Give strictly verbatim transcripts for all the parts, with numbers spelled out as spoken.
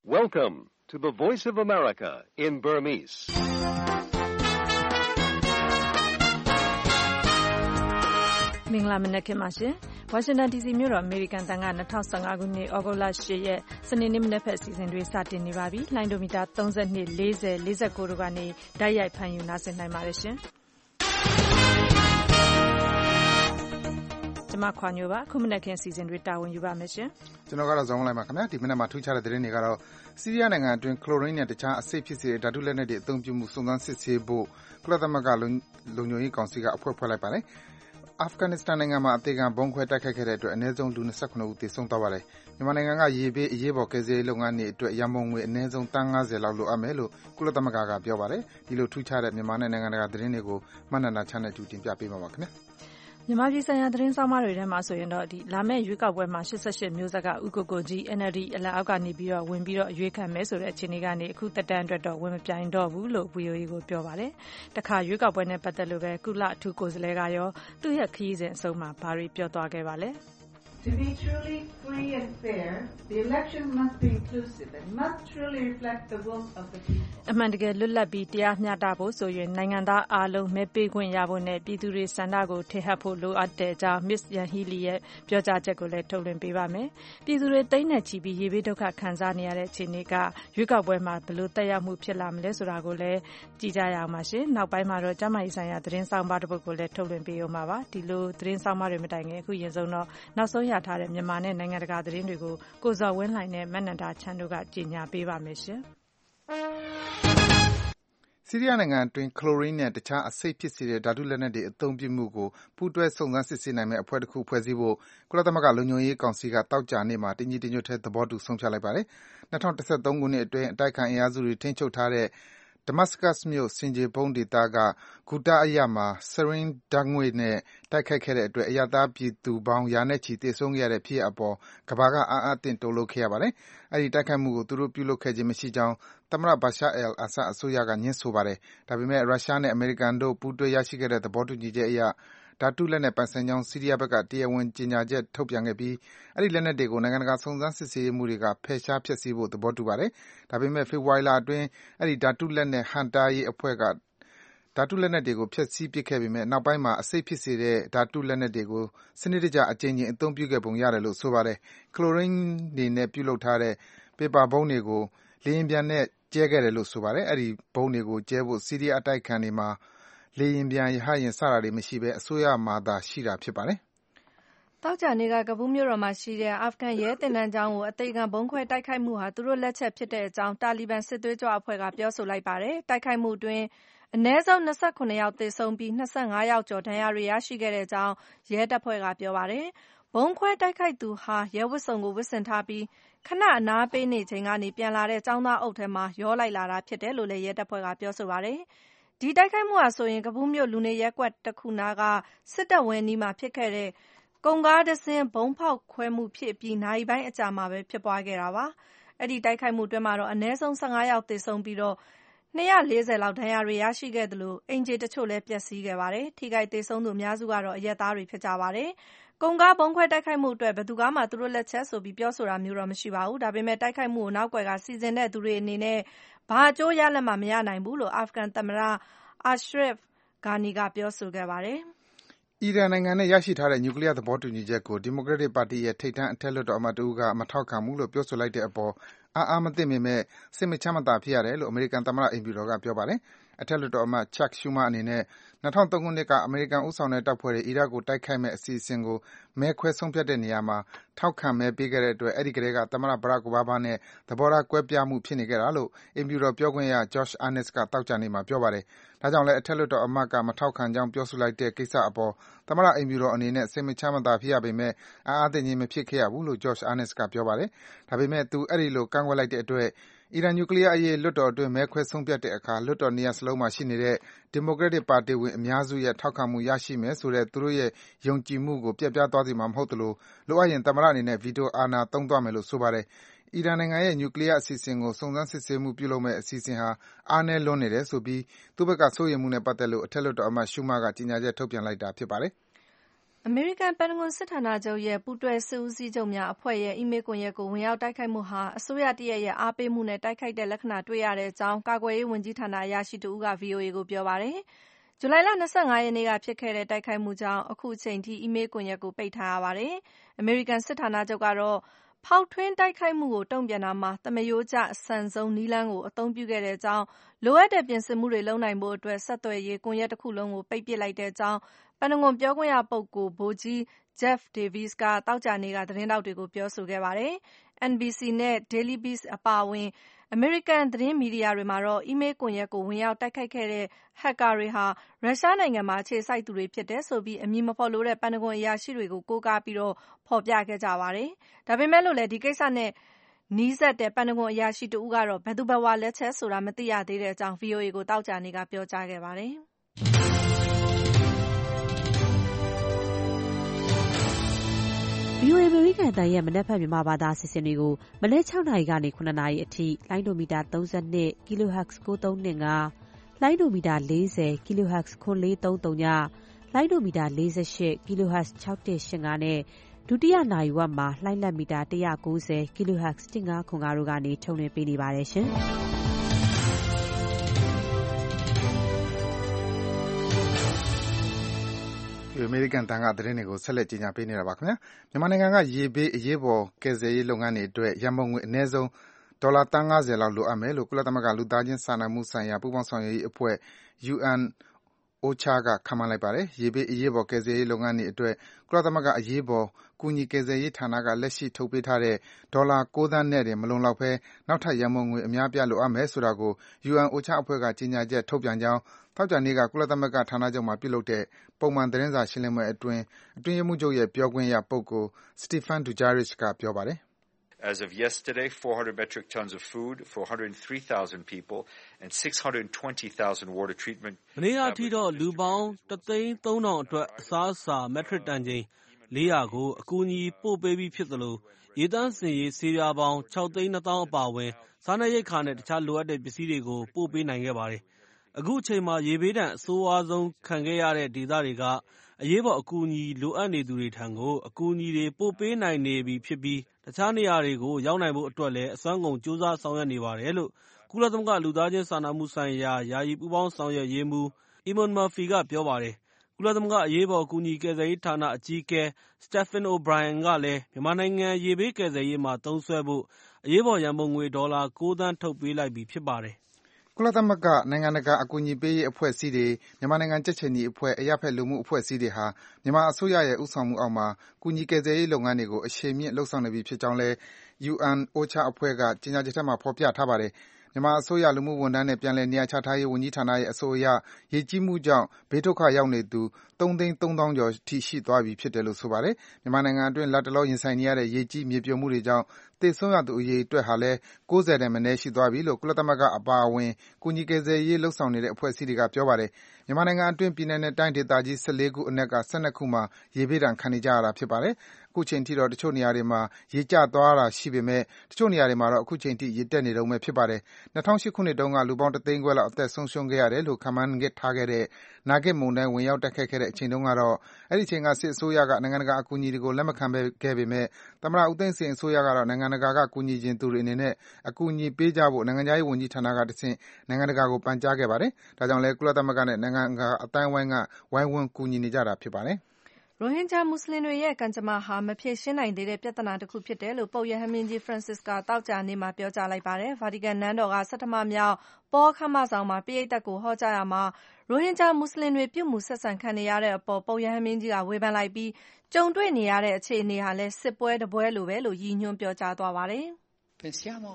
Welcome to the Voice of America in Burmese. ။မင်္ဂလာမနက်ခင်းပါရှင်။ Washington ဒီ စီ မြို့တော်အမေရိကန်တန်က၂၀၁၅ခုနှစ်ဩဂုတ်လ၈ရက်စနေနေ့မနက်ဖက်အစီအစဉ်တွေစတင်နေပါပြီ။လိုင်းဒိုမီတာ၃၂ ၄၀ ၄၉တို့ကနေတိုက်ရိုက်ဖမ်းယူနားဆင်နိုင်ပါတယ်ရှင်။ကျွန်မခွာညိုပါခုမနက်ခင်းအစီအစဉ်တွေတာဝန်ယူပါမယ်ရှင်။ကျွန်တော်ကတော့ဇောင်းလိုက်ပါခင်ဗျာဒီမနက်မှာထူးခြားတဲ့သတင်းတွေကတော့ဆီးရီးယားနိုင်ငံအတွင်းကလိုရင်းနဲ့တခြားအဆိပ်ဖြစ်စေတဲ့ဓာတုလက်နက်တွေအသုံးပြုမှုစုံစမ်းစစ်ဆေးဖို့ကုလသမဂ္ဂလုံခြုံရေးကောင်စီကအဖွဲ့ဖွဲ့လိုက်ပါတယ်။အာဖဂန်နစ္စတန်နိုင်ငံမှာအသေးခံဗုံးခွဲတိုက်ခိုက်ခဲ့တဲ့အတွက်အနည်းဆုံးလူ၂၇ဦးသေဆုံးသွားပါတယ်။မြန်မာနိုင်ငံကရေဘေးအရေးပေါ်ကယ်ဆယ်ရေးလုပ်ငန်းတွေအတွက်ရန်ပုံငွေအနည်းဆုံးသန်း၅၀လောက်လိုအပ်မယ်လို့ကုလသမဂ္ဂကပြောပါတယ်။ဒီလိုထူးခြားတဲ့မြန်မာနဲ့နိုင်ငံတကာသတင်းတွေကိုမနန္ဒာချမ်းနဲ့တူတင်ပြပေးပါပါခင်ဗျာ။မြန်မာပြည်ဆိုင်ရာသတင်းဆောင်မတွေထဲမှာဆိုရင်တော့ဒီလာမယ့်ရွေးကောက်ပွဲမှာ၈၈မျိုးဆက်ကဥက္ကိုကိုကြီး N L D အလံအောက်ကနေပြီးတော့ဝင်ပြီးတော့အရွေးခံမယ်ဆိုတဲ့အခြေအနေကနေအခုတက်တန်းအတွက်တော့ဝင်မပြိုင်တော့ဘူးလို့ V O A ကိုပြောပါတယ်။တခါရွေးကောက်ပွဲနဲ့ပတ်သက်လို့ပဲကုလအထူးကိုယ်စားလှယ်ကရောသူ့ရဲ့ခရီးစဉ်အဆုံးမှာဘာတွေပြောသွားခဲ့ပါလဲ။ To be truly free and fair, the election must be inclusive and must truly reflect the will of the people. အမှန်တကယ်လွတ်လပ်ပြီးတရားမျှတဖို့ဆိုရင်နိုင်ငံသားအားလုံးမဲပေးခွင့်ရဖို့နဲ့ပြည်သူတွေဆန္ဒကိုထည့်ဟပ်ဖို့လိုအပ်တဲ့အကြောင်း Miss Yanghee Lee ရဲ့ပြောကြားချက်ကိုလည်းထုတ်လွှင့်ပေးပါမယ်။ပြည်သူတွေတိတ်နဲ့ချီပြီးရေဘေးဒုက္ခခံစားနေရတဲ့အခြေအနေကရွေးကောက်ပွဲမှာဘယ်လိုသက်ရောက်မှုဖြစ်လာမလဲဆိုတာကိုလည်းကြည့်ကြရအောင်ပါရှင်။နောက်ပိုင်းမှာတော့ကျမကြီးဆိုင်ရာသတင်းဆောင်ပါတစ်ပုဒ်ကိုလည်းထုတ်လွှင့်ပေးအောင်ပါပါ။ဒီလိုသတင်းဆောင်ပါတွေမတိုင်ခင်အခုရင်ဆုံးတော့နောက်ဆုံးရထားတဲ့မြန်မာနဲ့နိုင်ငံတကာသတင်းတွေကိုကိုဇော်ဝင်းလှိုင်နဲ့မနန္ဒာချမ်းတို့ကကြေညာပေးပါမယ်ရှင်။ဆီးရီးယားနိုင်ငံအတွင်းကလိုရင်းနဲ့တခြားအဆိပ်ဖြစ်စေတဲ့ဓာတုလက်နက်တွေအသုံးပြုမှုကိုပူးတွဲစုံစမ်းစစ်ဆေးနိုင်မယ့်အဖွဲ့တစ်ခုဖွဲ့စည်းဖို့ကုလသမဂ္ဂလုံခြုံရေးကောင်စီကသောကြာနေ့မှာတညီတညွတ်ထဲသဘောတူဆုံးဖြတ်လိုက်ပါတယ်။၂၀၁၃ခုနှစ်အတွင်းအတိုက်အခံအင်အားစုတွေထိန်းချုပ်ထားတဲ့Damascus မြို့ဆင်ခြေဖုံးဒေသကဂူတာအရပ်မှာစရင်းဓာတ်ငွေ့နဲ့တိုက်ခိုက်ခဲ့တဲ့အတွက်အရပ်သားပြည်သူပေါင်းရာနဲ့ချီသေဆုံးခဲ့ရတဲ့ဖြစ်ရပ်အပေါ်ကမ္ဘာကအာအံ့သင့်တုန်လှုပ်ခဲ့ရပါတယ်။အဲဒီတိုက်ခိုက်မှုကိုသူတို့ပြုလုပ်ခဲ့ခြင်းမရှိကြောင်းသမ္မတ Bashar al-Assad အစိုးရကငြင်းဆိုပါတယ်။ဒါပေမဲ့ရုရှားနဲ့အမေရိကန်တို့ပူးတွဲရရှိခဲ့တဲ့သဘောတူညီချက်အရဓာတုလက်နက်ပိုင်ဆိုင်ကြောင်းဆီးရီးယားဘက်ကတရားဝင်ကြေညာချက်ထုတ်ပြန်ခဲ့ပြီးအဲဒီလက်နက်တွေကိုနိုင်ငံတကာစုံစမ်းစစ်ဆေးရေးမှူးတွေကဖယ်ရှားဖျက်ဆီးဖို့သဘောတူပါတယ်။ဒါပေမဲ့ဖေဖော်ဝါရီလအတွင်းအဲဒီဓာတုလက်နက်ဟန့်တားရေးအဖွဲ့ကဓာတုလက်နက်တွေကိုဖျက်ဆီးပစ်ခဲ့ပေမဲ့နောက်ပိုင်းမှာအဆိပ်ဖြစ်စေတဲ့ဓာတုလက်နက်တွေကိုစနစ်တကျအကြိမ်ကြိမ်အသုံးပြုခဲ့ပုံရတယ်လို့ဆိုပါတယ်။ကလိုရင်းတွေနဲ့ပြုလုပ်ထားတဲ့ပေပါဘုံးတွေကိုလေယာဉ်ပျံနဲ့ကျဲခဲ့တယ်လို့ဆိုပါတယ်။အဲဒီဘုံးတွေကိုကျဲဖို့ဆီးရီးယားအတိုက်အခံတွေမှာလေယာဉ်ပျံရဟတ်ယာဉ်စတာတွေမရှိဘဲအစိုးရမှာသာရှိတာဖြစ်ပါတယ်။သောကြာနေ့ကကဘူးမြို့တော်မှာရှိတဲ့အာဖဂန်ရဲတင်တန်းကျောင်းကိုအသေးခံဘုံခွဲတိုက်ခိုက်မှုဟာသူတို့လက်ချက်ဖြစ်တဲ့အကြောင်းတာလီဘန်စစ်သွေးကြွအဖွဲ့ကပြောဆိုလိုက်ပါတယ်။တိုက်ခိုက်မှုအတွင်းအနည်းဆုံး၂၇ယောက်သေဆုံးပြီး၂၅ယောက်ကျော်ဒဏ်ရာတွေရရှိခဲ့တဲ့အကြောင်းရဲတပ်ဖွဲ့ကပြောပါတယ်။ဘုံခွဲတိုက်ခိုက်သူဟာရဲဝတ်စုံကိုဝတ်ဆင်ထားပြီးခဏအနားပေးနေချိန်ကနေပြန်လာတဲ့ကျောင်းသားအုပ်ထဲမှာရောလိုက်လာတာဖြစ်တယ်လို့လည်းရဲတပ်ဖွဲ့ကပြောဆိုပါတယ်။ဒီတိုက်ခိုက်မှုဟာဆိုရင်ကဘူးမြို့လူနေရပ်ကွက်တစ်ခုနားကစစ်တပ်ဝင်းနီးမှာဖြစ်ခဲ့တဲ့ကုန်ကားတစ်စင်းဘုံဖောက်ခွဲမှုဖြစ်ပြီးနာရီပိုင်းအကြာမှာပဲဖြစ်ပွားခဲ့တာပါ။အဲဒီတိုက်ခိုက်မှုအတွင်းမှာတော့အနည်းဆုံး၁၅ယောက်သေဆုံးပြီးတော့၂၄၀လောက်ဒဏ်ရာတွေရရှိခဲ့သလိုအိမ်ခြေတချို့လည်းပျက်စီးခဲ့ပါတယ်။ထိခိုက်သေဆုံးသူအများစုကတော့အရပ်သားတွေဖြစ်ကြပါတယ်။ကုန်ကားဘုံခွဲတိုက်ခိုက်မှုအတွက်ဘယ်သူကမှသူတို့လက်ချက်ဆိုပြီးပြောဆိုတာမျိုးတော့မရှိပါဘူး။ဒါပေမဲ့တိုက်ခိုက်မှုကိုနောက်ကွယ်ကစီစဉ်တဲ့သူတွေအနေနဲ့ဘာအကျိုးရလဒ်မှမရနိုင်ဘူးလို့အာဖဂန်သမ္မတAshraf Ghani ကပြောဆိုခဲ့ပါတယ်။အီရန်နိုင်ငံနဲ့ရရှိထားတဲ့နျူကလီးယားသဘောတူညီချက်ကိုဒီမိုကရက်တစ်ပါတီရဲ့ထိပ်တန်းအထက်လွှတ်တော်အမတ်တဦးကမထောက်ခံဘူးလို့ပြောဆိုလိုက်တဲ့အပေါ်အားအားမသင့်ပေမဲ့စိတ်မချမ်းမသာဖြစ်ရတယ်လို့အမေရိကန်သမ္မတအိမ်ဖြူတော်ကပြောပါတယ်။အထက်လွှတ်တော်အမတ် Chuck Schumer အနေနဲ့၂၀၀၃ခုနှစ်ကအမေရိကန်ဦးဆောင်တဲ့တပ်ဖွဲ့တွေအီရတ်ကိုတိုက်ခိုက်မယ့်အစီအစဉ်ကိုမဲခွဲဆုံးဖြတ်တဲ့နေရာမှာထောက်ခံမဲပေးခဲ့တဲ့အတွက်အဲဒီကတည်းကသမ္မတ Barack Obama နဲ့သဘောထားကွဲပြားမှုဖြစ်နေခဲ့တာလို့အိမ်ဖြူတော်ပြောခွင့်ရ Josh Earnest ကသောကြာနေ့မှာပြောပါတယ်။ဒါကြောင့်လည်းအထက်လွှတ်တော်အမတ်ကမထောက်ခံကြောင်းပြောဆိုလိုက်တဲ့ကိစ္စအပေါ်သမ္မတအိမ်ဖြူတော်အနေနဲ့စိတ်မချမ်းမသာဖြစ်ရပေမဲ့အားအားသင့်ခြင်းမဖြစ်ခဲ့ရဘူးလို့ Josh Earnest ကပြောပါတယ်။ဒါပေမဲ့သူအဲဒီလိုကန့်ကွက်လိုက်တဲ့အတွက်အီရန်နျူကလီးယားအရေးလွှတ်တော်အတွင်းမဲခွဲဆုံးဖြတ်တဲ့အခါလွှတ်တော်နှစ်ရပ်စလုံးမှာရှိနေတဲ့ဒီမိုကရက်တစ်ပါတီဝင်အများစုရဲ့ထောက်ခံမှုရရှိမယ်ဆိုတဲ့သူတို့ရဲ့ယုံကြည်မှုကိုပျက်ပြားသွားစေမှာမဟုတ်သလိုလိုအပ်ရင်သမ္မတအနေနဲ့ဗီတိုအာဏာသုံးသွားမယ်လို့ဆိုပါတယ်။အီရန်နိုင်ငံရဲ့နျူကလီးယားအစီအစဉ်ကိုစုံစမ်းစစ်ဆေးမှုပြုလုပ်မယ့်အစီအစဉ်ဟာအားနည်းလွန်းနေတယ်ဆိုပြီးသူ့ဘက်ကစိုးရိမ်မှုနဲ့ပတ်သက်လို့အထက်လွှတ်တော်အမတ် Schumer ကကြေညာချက်ထုတ်ပြန်လိုက်တာဖြစ်ပါတယ်။အမေရိကန်ပန်တဂွန်စစ်ဌာနချုပ်ရဲ့ပူးတွဲစစ်ဦးစီးချုပ်များအဖွဲ့ရဲ့အီးမေးလ်ကွန်ရက်ကိုဝင်ရောက်တိုက်ခိုက်မှုဟာအစိုးရတရပ်ရဲ့အားပေးမှုနဲ့တိုက်ခိုက်တဲ့လက္ခဏာတွေ့ရတဲ့အကြောင်းကာကွယ်ရေးဝန်ကြီးဌာနအရာရှိတဦးက ဗွီအိုအေကိုပြောပါတယ်။ဇူလိုင်လ၂၅ရက်နေ့ကဖြစ်ခဲ့တဲ့တိုက်ခိုက်မှုကြောင့်အခုအချိန်ထိအီးမေးလ်ကွန်ရက်ကိုပိတ်ထားရပါတယ်။အမေရိကန်စစ်ဌာနချုပ်ကတော့ဖောက်ထွင်းတိုက်ခိုက်မှုကိုတုံ့ပြန်တာမှာသမားရိုးကျအဆန်ဆုံးနည်းလမ်းကိုအသုံးပြုခဲ့တဲ့အကြောင်းလိုအပ်တဲ့ပြင်ဆင်မှုတွေလုပ်နိုင်ဖို့အတွက်ဆက်သွယ်ရေးကွန်ရက်တစ်ခုလုံးကိုပိတ်ပစ်လိုက်တဲ့အကြောင်းပန်တဂွန်ပြောခွင့်ရပုဂ္ဂိုလ်ဗိုလ်ကြီး Jeff Davis ကသောကြာနေ့ကသတင်းထောက်တွေကိုပြောဆိုခဲ့ပါတယ်။ အန် ဘီ စီ နဲ့ Daily Beast အပါအဝင်အမေရိကန်သတင်းမီဒီယာတွေမှာတော့အီးမေးလ်ကွန်ရက်ကိုဝင်ရောက်တိုက်ခိုက်ခဲ့တဲ့ဟက်ကာတွေဟာရုရှားနိုင်ငံမှာအခြေစိုက်သူတွေဖြစ်တယ်ဆိုပြီးအမည်မဖော်လိုတဲ့ပန်တဂွန်အရာရှိတွေကိုကိုးကားပြီးဖော်ပြခဲ့ကြပါတယ်။ဒါပေမဲ့လို့လည်းဒီကိစ္စနဲ့နီးစပ်တဲ့ပန်တဂွန်အရာရှိတဦးကတော့ဘယ်သူဘယ်ဝါလက်ချက်ဆိုတာမသိရသေးတဲ့အကြောင်း ဗွီအိုအေကိုသောကြာနေ့ကပြောကြားခဲ့ပါတယ်။ဗွီအိုအေ အမေရိကန်အသံရဲ့မနက်ဖြန်မြန်မာဘာသာအစီအစဉ်တွေကိုမနက်၆နာရီကနေ၇နာရီအထိလိုင်းဒိုမီတာ၃၂ kilohertz ၉၃၂၅ လိုင်းဒိုမီတာ၄၀ kilohertz ၉၄၃၀ လိုင်းဒိုမီတာ၄၈ kilohertz ၆၁၈၅နဲ့ဒုတိယနာရီဝက်မှာလှိုင်းလက်မီတာ၁၉၀ kilohertz ၁၅၇၅တို့ကနေထုတ်လွှင့်ပေးနေပါတယ်ရှင်။အမေရိကန်တန်ကသတင်းတွေကိုဆက်လက်ကြီးညာပေးနေတာပါခင်ဗျာမြန်မာနိုင်ငံကရေဘေးအရေးပေါ်ကယ်ဆယ်ရေးလုပ်ငန်းတွေအတွက်ရန်ပုံငွေအနည်းဆုံးဒေါ်လာသန်း၅၀လောက်လိုအပ်မယ်လို့ကုလသမဂ္ဂလူသားချင်းစာနာမှုဆိုင်ရာပူးပေါင်းဆောင်ရွက်ရေးအဖွဲ့ ယူအန် အိုချာ ကခန့်မှန်းလိုက်ပါတယ်။ရေဘေးအရေးပေါ်ကယ်ဆယ်ရေးလုပ်ငန်းတွေအတွက်ကုလသမဂ္ဂအရေးပေါ်ကူညီကယ်ဆယ်ရေးဌာနကလက်ရှိထုတ်ပေးထားတဲ့ဒေါ်လာ၉သန်းနဲ့တင်မလုံလောက်ဘဲနောက်ထပ်ရန်ပုံငွေအများအပြားလိုအပ်မယ်ဆိုတာကို ယူအန် အိုချာ အဖွဲ့ကကြေညာချက်ထုတ်ပြန်ကြောင်းသောကြာနေ့ကကုလသမဂ္ဂဌာနချုပ်မှာပြုလုပ်တဲ့ပုံမှန်သတင်းစာရှင်းလင်းပွဲအတွင်းအတွင်းရေးမှူးချုပ်ရဲ့ပြောခွင့်ရပုဂ္ဂိုလ် Stéphane Dujarric ကပြောပါတယ်။ As of yesterday, four hundred metric tons of food for one hundred three thousand people and six hundred twenty thousand water treatment. မနေ့ကအထိတော့လူပေါင်းတစ်သိန်းသုံးထောင်အတွက်အစားအစာမက်ထရစ်တန်ချိန်လေးရာကိုအကူအညီပို့ပေးပြီးဖြစ်သလိုရေသန့်စင်ရေးဆေးပြားပေါင်း၆သိန်းနှစ်သောင်းအပါအဝင်စားနပ်ရိက္ခာနဲ့တခြားလိုအပ်တဲ့ပစ္စည်းတွေကိုပို့ပေးနိုင်ခဲ့ပါတယ်။အခုအချိန်မှာရေဘေးဒဏ်အဆိုးဝါးဆုံးခံခဲ့ရတဲ့ဒေသတွေကအရေးပေါ်အကူအညီလိုအပ်နေသူတွေထံကိုအကူအညီတွေပို့ပေးနိုင်နေပြီဖြစ်ပြီးတခြားနေရာတွေကိုရောက်နိုင်ဖို့အတွက်လည်းအစွမ်းကုန်ကြိုးစားဆောင်ရွက်နေပါတယ်လို့ကုလသမဂ္ဂလူသားချင်းစာနာမှုဆိုင်ရာယာယီပူးပေါင်းဆောင်ရွက်ရေးမှူး Eamon Murphy ကပြောပါတယ်။ကုလသမဂ္ဂအရေးပေါ်အကူအညီကယ်ဆယ်ရေးဌာနအကြီးအကဲ Stephen O'Brien ကလည်းမြန်မာနိုင်ငံရေဘေးကယ်ဆယ်ရေးမှာသုံးစွဲဖို့အရေးပေါ်ရန်ပုံငွေဒေါ်လာ၉သန်းထုတ်ပေးလိုက်ပြီဖြစ်ပါတယ်ကုလသမဂ္ဂနိုင်ငံတကာအကူအညီပေးရေးအဖွဲ့အစည်းတွေမြန်မာနိုင်ငံကြက်ခြေနီအဖွဲ့အရပ်ဖက်လူမှုအဖွဲ့အစည်းတွေဟာမြန်မာအစိုးရရဲ့ဦးဆောင်မှုအောက်မှာကူညီကယ်ဆယ်ရေးလုပ်ငန်းတွေကိုအရှိန်မြင့်လုပ်ဆောင်နေပြီဖြစ်ကြောင်းလည်း ယူအန် အိုချာ အဖွဲ့ကကြေညာချက်ထဲမှာဖော်ပြထားပါတယ်။မြန်မာအစိုးရလူမှုဝန်ထမ်းနဲ့ပြန်လည်နေရာချထားရေးဝန်ကြီးဌာနရဲ့အဆိုအရရေကြီးမှုကြောင့်ဘေးဒုက္ခရောက်နေသူသုံးသိန်းသုံးသောင်းကျော်အထိရှိသွားပြီဖြစ်တယ်လို့ဆိုပါတယ်။မြန်မာနိုင်ငံအတွင်းလတ်တလောရင်ဆိုင်နေရတဲ့ရေကြီးမြေပြိုမှုတွေကြောင့်သေဆုံးရသူအရေအတွက်ဟာလည်း၉၀ထက်မနည်းရှိသွားပြီလို့ကုလသမဂ္ဂအပါအဝင်ကူညီကယ်ဆယ်ရေးလုပ်ဆောင်နေတဲ့အဖွဲ့အစည်းတွေကပြောပါတယ်။မြန်မာနိုင်ငံအတွင်းပြည်နယ်နဲ့တိုင်းဒေသကြီး၁၄ခုအနက်က၁၂ခုမှာရေဘေးဒဏ်ခံနေကြရတာဖြစ်ပါတယ်။အခုချိန်ထိတော့တချို့နေရာတွေမှာရေကျသွားတာရှိပေမဲ့တချို့နေရာတွေမှာတော့အခုချိန်ထိရေတက်နေတုန်းပဲဖြစ်ပါတယ်။၂၀၀၈ခုနှစ်တုန်းကလူပေါင်းတသိန်းခွဲလောက်အသက်ဆုံးရှုံးခဲ့ရတယ်လို့ခန့်မှန်းထားခဲ့တဲ့နာဂစ်မုန်တိုင်းဝင်ရောက်တိုက်ခတ်ခဲ့တဲ့အချိန်တုန်းကတော့အဲဒီအချိန်ကစစ်အစိုးရကနိုင်ငံတကာအကူအညီတွေကိုလက်မခံခဲ့ပေမဲ့သမ္မတဦးသိန်းစိန်အစိုးရကတော့နိုင်ငံတကာကကူညီချင်သူတွေအနေနဲ့အကူအညီပေးကြဖို့နိုင်ငံခြားရေးဝန်ကြီးဌာနကတဆင့်နိုင်ငံတကာကိုပန်ကြားခဲ့ပါတယ်။ဒါကြောင့်လည်းကုလသမဂ္ဂနဲ့နိုင်ငံတကာအသိုင်းအဝိုင်းကဝိုင်းဝန်းကူညီနေကြတာဖြစ်ပါတယ်။ရိုဟင်ဂျာမွတ်ဆလင်တွေရဲ့ကံကြမ္မာဟာမဖြေရှင်းနိုင်သေးတဲ့ပြဿနာတစ်ခုဖြစ်တယ်လို့ပုပ်ရဟန်းမင်းကြီး Francis ကသောကြာနေ့မှာပြောကြားလိုက်ပါတယ်။ ဗာတီကန်နန်းတော်ကဆဌမမြောက်ပေါခမ်းမဆောင်မှာပရိတ်သတ်ကိုဟောကြားရာမှာရိုဟင်ဂျာမွတ်ဆလင်တွေပြုမူဆက်ဆံခံနေရတဲ့အပေါ်ပုပ်ရဟန်းမင်းကြီးကဝေဖန်လိုက်ပြီးကြုံတွေ့နေရတဲ့အခြေအနေဟာလည်းစစ်ပွဲတစ်ပွဲလိုပဲလို့ရည်ညွှန်းပြောကြားသွားပါတယ်။ Pensiamo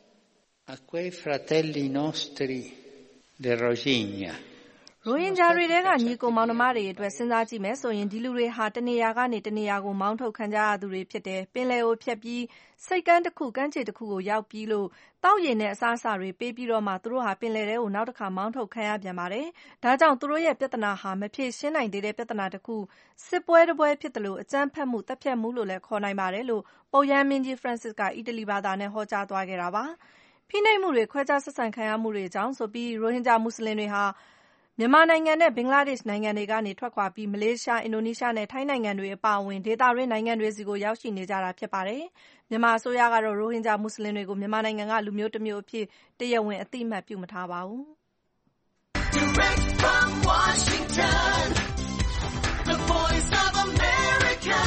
a quei fratelli nostri del Rohingya ရိုဟင်ဂျာတွေထဲကညီကိုမောင်နှမတွေအတွက်စဉ်းစားကြည့်မယ်ဆိုရင်ဒီလူတွေဟာတနေရာကနေတနေရာကိုမောင်းထုတ်ခံကြရသူတွေဖြစ်တယ်။ပင်လယ်ကိုဖြတ်ပြီးဆိပ်ကမ်းတစ်ခုကမ်းခြေတစ်ခုကိုရောက်ပြီးလို့တောက်ရည်နဲ့အစားအစာတွေပေးပြီးတော့မှသူတို့ဟာပင်လယ်ထဲကိုနောက်တစ်ခါမောင်းထုတ်ခံရပြန်ပါတယ်။ဒါကြောင့်သူတို့ရဲ့ပြဿနာဟာမဖြေရှင်းနိုင်သေးတဲ့ပြဿနာတစ်ခုစစ်ပွဲတစ်ပွဲဖြစ်တယ်လို့အကြမ်းဖက်မှုတပ်ဖြတ်မှုလို့လည်းခေါ်နိုင်ပါတယ်လို့ပုပ်ရဟန်းမင်းကြီး Francis ကအီတလီဘာသာနဲ့ဟောကြားသွားခဲ့တာပါ။ဖိနှိပ်မှုတွေခွဲခြားဆက်ဆံခံရမှုတွေအကြောင်းဆိုပြီးရိုဟင်ဂျာမွတ်ဆလင်တွေဟာမမြန်မာနိုင်ငံနဲ့ဘင်္ဂလားဒေ့ရှ်နိုင်ငံတွေကနေထွက်ခွာပြီးမလေးရှား၊အင်ဒိုနီးရှားနဲ့ထိုင်းနိုင်ငံတွေအပါအဝင်ဒေသတွင်းနိုင်ငံတွေဆီကိုရောက်ရှိနေကြတာဖြစ်ပါတယ်။မြန်မာအစိုးရကတော့ရိုဟင်ဂျာမွတ်ဆလင်တွေကိုမြန်မာနိုင်ငံကလူမျိုးတစ်မျိုးအဖြစ်တရားဝင်အသိအမှတ်ပြုမထားပါဘူး။ Direct from Washington, the voice of America,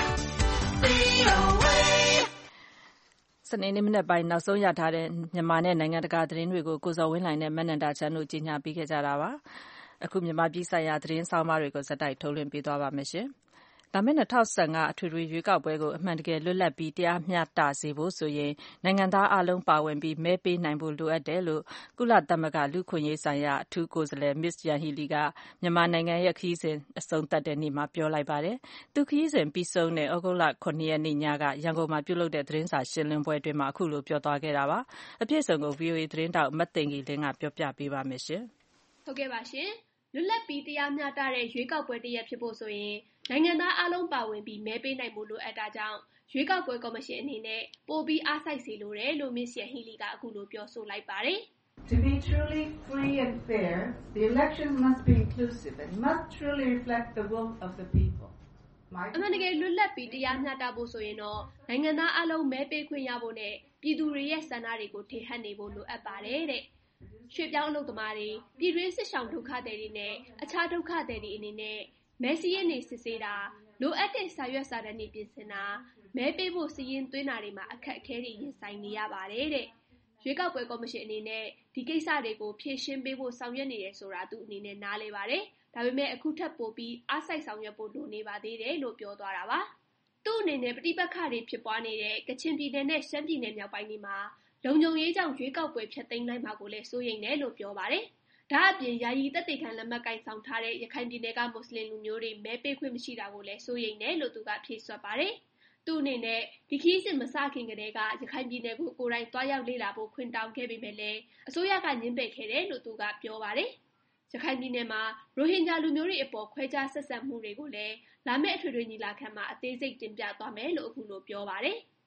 V O A စနေနေ့မနက်ပိုင်းနောက်ဆုံးရထားတဲ့မြန်မာနဲ့နိုင်ငံတကာသတင်းတွေကိုကိုဇော်ဝင်းလှိုင်နဲ့မနန္ဒာချမ်းတို့ကြီးညာပေးခဲ့ကြတာပါ။အခုမြန်မာပြည်ဆိုင်ရာသတင်းဆောင်းပါးတွေကိုဇက်တိုက်ထုတ်လွှင့်ပေးသွားပါမယ်ရှင်။လာမယ့်၂၀၁၅အထွေထွေရွေးကောက်ပွဲကိုအမှန်တကယ်လွတ်လပ်ပြီးတရားမျှတစေဖို့ဆိုရင်နိုင်ငံသားအလုံးပါဝင်ပြီးမဲပေးနိုင်ဖို့လိုအပ်တယ်လို့ကုလသမဂ္ဂလူ့အခွင့်အရေးဆိုင်ရာအထူးကိုယ်စားလှယ် Ms. Yanghee Lee ကမြန်မာနိုင်ငံရဲ့ခရီးစဉ်အဆုံးသတ်တဲ့နေ့မှာပြောလိုက်ပါတယ်။သူခရီးစဉ်ပြီးဆုံးတဲ့သြဂုတ်လ၇ရက်နေ့ညကရန်ကုန်မှာပြုလုပ်တဲ့သတင်းစာရှင်းလင်းပွဲအတွင်းမှာအခုလိုပြောသွားခဲ့တာပါ။အပြည့်အစုံကို V O A သတင်းထောက်မသိင်္ဂီလင်းကပြောပြပေးပါမယ်ရှင်။ဟုတ်ကဲ့ပါရှင်။လွတ်လပ်ပြီးတရားမျှတတဲ့ရွေးကောက်ပွဲတစ်ရပ်ဖြစ်ဖို့ဆိုရင်နိုင်ငံသားအလုံးပါဝင်ပြီးမဲပေးနိုင်ဖို့လိုအပ်တာကြောင့်ရွေးကောက်ပွဲကော်မရှင်အနေနဲ့ပိုပြီးအားစိုက်စေလိုတယ်လို့ Ms. Yanghee Lee ကအခုလိုပြောဆိုလိုက်ပါတယ်။ To be truly free and fair, the elections must be inclusive and must truly reflect the will of the people. အမှန်တကယ်လွတ်လပ်ပြီးတရားမျှတဖို့ဆိုရင်တော့နိုင်ငံသားအလုံးမဲပေးခွင့်ရဖို့နဲ့ပြည်သူတွေရဲ့ဆန္ဒတွေကိုထင်ဟပ်နေဖို့လိုအပ်ပါတယ်တဲ့။ရွှေ့ပြောင်းအလုပ်သမားတွေပြည်တွင်းစစ်ရှောင်ဒုက္ခသည်တွေနဲ့အခြားဒုက္ခသည်တွေအနေနဲ့မဲစည်းရင်းနေစစ်ဆေးတာလိုအပ်တဲ့စာရွက်စာတမ်းတွေပြင်ဆင်တာမဲပေးဖို့စီရင်သွင်းတာတွေမှာအခက်အခဲတွေရင်ဆိုင်နေရပါတယ်တဲ့ရွေးကောက်ပွဲကော်မရှင်အနေနဲ့ဒီကိစ္စတွေကိုဖြေရှင်းပေးဖို့ဆောင်ရွက်နေတယ်ဆိုတာသူအနေနဲ့နားလဲပါတယ်ဒါပေမဲ့အခုထပ်ပိုပြီးအားစိုက်ဆောင်ရွက်ဖို့လိုနေပါသေးတယ်လို့ပြောသွားတာပါသူ့အနေနဲ့ပဋိပက္ခတွေဖြစ်ပွားနေတဲ့ကချင်ပြည်နယ်နဲ့ရှမ်းပြည်နယ်မြောက်ပိုင်းတွေမှာလုံခြုံရေးကြောင့်ရွေးကောက်ပွဲဖျက်သိမ်းနိုင်မှာကိုလည်းစိုးရိမ်တယ်လို့ပြောပါတယ်ဒါအပြင်ယာယီသက်သေခံလက်မှတ်ကိုင်ဆောင်ထားတဲ့ရခိုင်ပြည်နယ်ကမွတ်စလင်လူမျိုးတွေမဲပေးခွင့်မရှိတာကိုလည်းစိုးရိမ်တယ်လို့သူကဖြေဆွတ်ပါတယ်။သူ့အနေနဲ့ဒီခရီးစဉ်မစခင်ကတည်းကရခိုင်ပြည်နယ်ကိုကိုယ်တိုင်တွားရောက်လေ့လာဖို့ခွင့်တောင်းခဲ့ပေမဲ့လည်းအစိုးရကညှင်းပယ်ခဲ့တယ်လို့သူကပြောပါတယ်။ရခိုင်ပြည်နယ်မှာရိုဟင်ဂျာလူမျိုးတွေအပေါ်ခွဲခြားဆက်ဆံမှုတွေကိုလည်းလာမယ့်အထွေထွေညီလာခံမှာအသေးစိတ်တင်ပြသွားမယ်လို့အခုလိုပြောပါတယ်။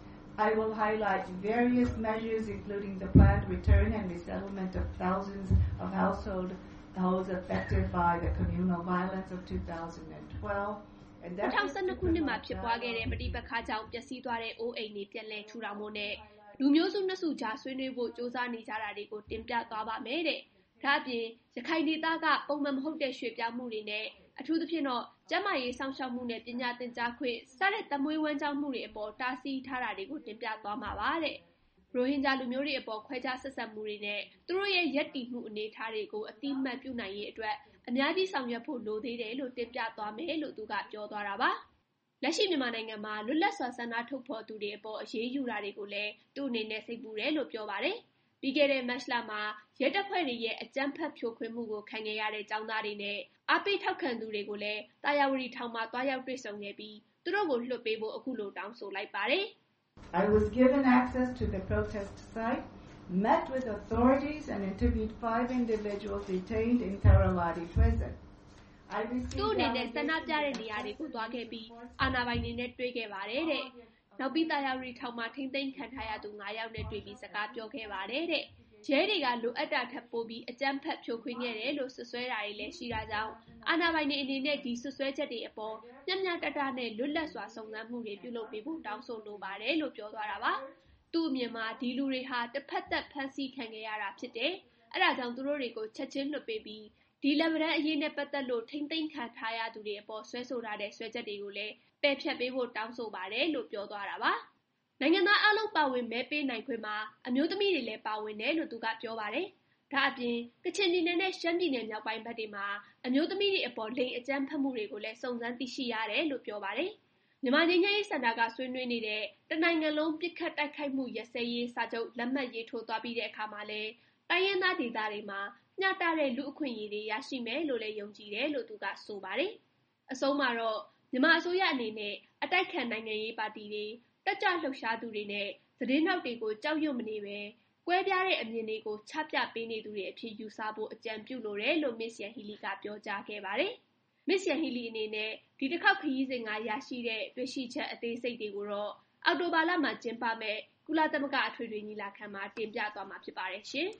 I will highlight various measures including the planned return and resettlement of thousands of households affected by the communal violence of two thousand twelve. ၂၀၁၂ခုနှစ်မှာဖြစ်ပွားခဲ့တဲ့ပဋိပက္ခကြောင့်ပျက်စီးသွားတဲ့အိုးအိမ်တွေပြန်လည်ထူထောင်ဖို့နဲ့လူမျိုးစုနှစ်စုကြားဆွေးနွေးဖို့စ조사နေကြတာတွေကိုတင်ပြသွားပါမယ်တဲ့။ဒါအပြင်ရခိုင်ဒေသကပုံမှန်မဟုတ်တဲ့ရွှေ့ပြောင်းမှုတွေနဲ့အထူးသဖြင့်တော့ကျန်းမာရေးစောင့်ရှောက်မှုနဲ့ပညာသင်ကြားခွင့်စတဲ့တမွေးဝမ်းကြောင်းမှုတွေအပေါ်တားဆီးထားတာတွေကိုတင်ပြသွားမှာပါတဲ့။ရိုဟင်ဂျာလူမျိုးတွေအပေါ်ခွဲခြားဆက်ဆံမှုတွေနဲ့သူတို့ရဲ့ယက်တီမှုအနေထားတွေကိုအတိအမှတ်ပြုနိုင်ရေးအတွက်အများကြီးဆောင်ရွက်ဖို့လိုသေးတယ်လို့တင်ပြသွားမယ်လို့သူကပြောသွားတာပါ။လက်ရှိမြန်မာနိုင်ငံမှာလွတ်လပ်စွာဆန္ဒထုတ်ဖော်သူတွေအပေါ်အရေးယူတာတွေကိုလည်းသူ့အနေနဲ့စိတ်ပူတယ်လို့ပြောပါတယ်။ပြီးခဲ့တဲ့မတ်လမှာရဲတပ်ဖွဲ့တွေရဲ့အကြမ်းဖက်ဖြိုခွင်းမှုကိုခံခဲ့ရတဲ့ကျောင်းသားတွေနဲ့အားပေးထောက်ခံသူတွေကိုလည်းတာယာဝတီထောင်မှာတွားရောက်တွေ့ဆုံခဲ့ပြီးသူတို့ကိုလွှတ်ပေးဖို့အခုလိုတောင်းဆိုလိုက်ပါတယ်။ I was given access to the protest site, met with authorities and interviewed five individuals detained in Tarawadi prison. သူ့အနေနဲ့ဆန္ဒပြတဲ့နေရာတွေကိုသွားခဲ့ပြီးအာဏာပိုင်တွေနဲ့တွေ့ခဲ့ပါတယ်တဲ့။နောက်ပြီးတာယာဝတီထောင်မှာထိမ့်သိမ်းခံထားရသူ၅ယောက်နဲ့တွေ့ပြီးစကားပြောခဲ့ပါတယ်တဲ့။ရဲတွေကလိုအပ်တာထပ်ပိုးပြီးအကြမ်းဖက်ဖြိုခွင်းခဲ့တယ်လို့ဆွဆွဲတာတွေလည်းရှိတာကြောင့်အာဏာပိုင်တွေအနေနဲ့ဒီဆွဆွဲချက်တွေအပေါ်မျှမျှတတနဲ့လွတ်လပ်စွာစုံစမ်းမှုတွေပြုလုပ်ပေးဖို့တောင်းဆိုလိုပါတယ်လို့ပြောသွားတာပါ။သူ့အမြင်မှာဒီလူတွေဟာတစ်ဖက်သက်ဖမ်းဆီးခံခဲ့ရတာဖြစ်တယ်။အဲဒါကြောင့်သူတို့တွေကိုချက်ချင်းလွှတ်ပေးပြီးဒီလက်ဗရန်အရေးနဲ့ပတ်သက်လို့ထိမ့်သိမ်းခံထားရသူတွေအပေါ်ဆွဲဆိုထားတဲ့ဆွဲချက်တွေကိုလည်းပယ်ဖြတ်ပေးဖို့တောင်းဆိုပါတယ်လို့ပြောသွားတာပါ။နိုင်ငံသားအလုံးပါဝင်မဲပေးနိုင်ခွင့်မှာအမျိုးသမီးတွေလည်းပါဝင်တယ်လို့သူကပြောပါတယ်။ဒါအပြင်ကချင်ပြည်နယ်နဲ့ရှမ်းပြည်နယ်မြောက်ပိုင်းဘက်တွေမှာအမျိုးသမီးတွေအပေါ်လိင်အကြမ်းဖက်မှုတွေကိုလည်းစုံစမ်းသိရှိရတယ်လို့ပြောပါတယ်။မြန်မာငြိမ်းချမ်းရေးစင်တာကဆွေးနွေးနေတဲ့တနိုင်ငံလုံးပြစ်ခတ်တိုက်ခိုက်မှုရပ်စဲရေးစာချုပ်လက်မှတ်ရေးထိုးသွားပြီးတဲ့အခါမှာလည်းတိုင်းရင်းသားဒေသတွေမှာမျှတတဲ့လူအခွင့်အရေးတွေရရှိမယ်လို့လည်းယုံကြည်တယ်လို့သူကဆိုပါတယ်။အဆုံးမှာတော့မြန်မာအစိုးရအနေနဲ့အတိုက်ခံနိုင်ငံရေးပါတီတွေတက်ကြွလှုပ်ရှားသူတွေနဲ့သတင်းထောက်တွေကိုကြောက်ရွံ့မနေပဲကွဲပြားတဲ့အမြင်တွေကိုချပြပေးနေသူတွေအဖြစ်ယူဆဖို့အကြံပြုလိုတယ်လို့ Ms. Yanghee Lee ကပြောကြားခဲ့ပါတယ်။ Ms. Yanghee Lee အနေနဲ့ဒီတစ်ခေါက်ခရီးစဉ်ကရရှိတဲ့တွေ့ရှိချက်အသေးစိတ်တွေကိုတော့အောက်တိုဘာလမှာကျင်းပမဲ့ကုလသမဂ္ဂအထွေထွေညီလာခံမှာတင်ပြသွားမှာဖြစ်ပါတယ်ရှင်။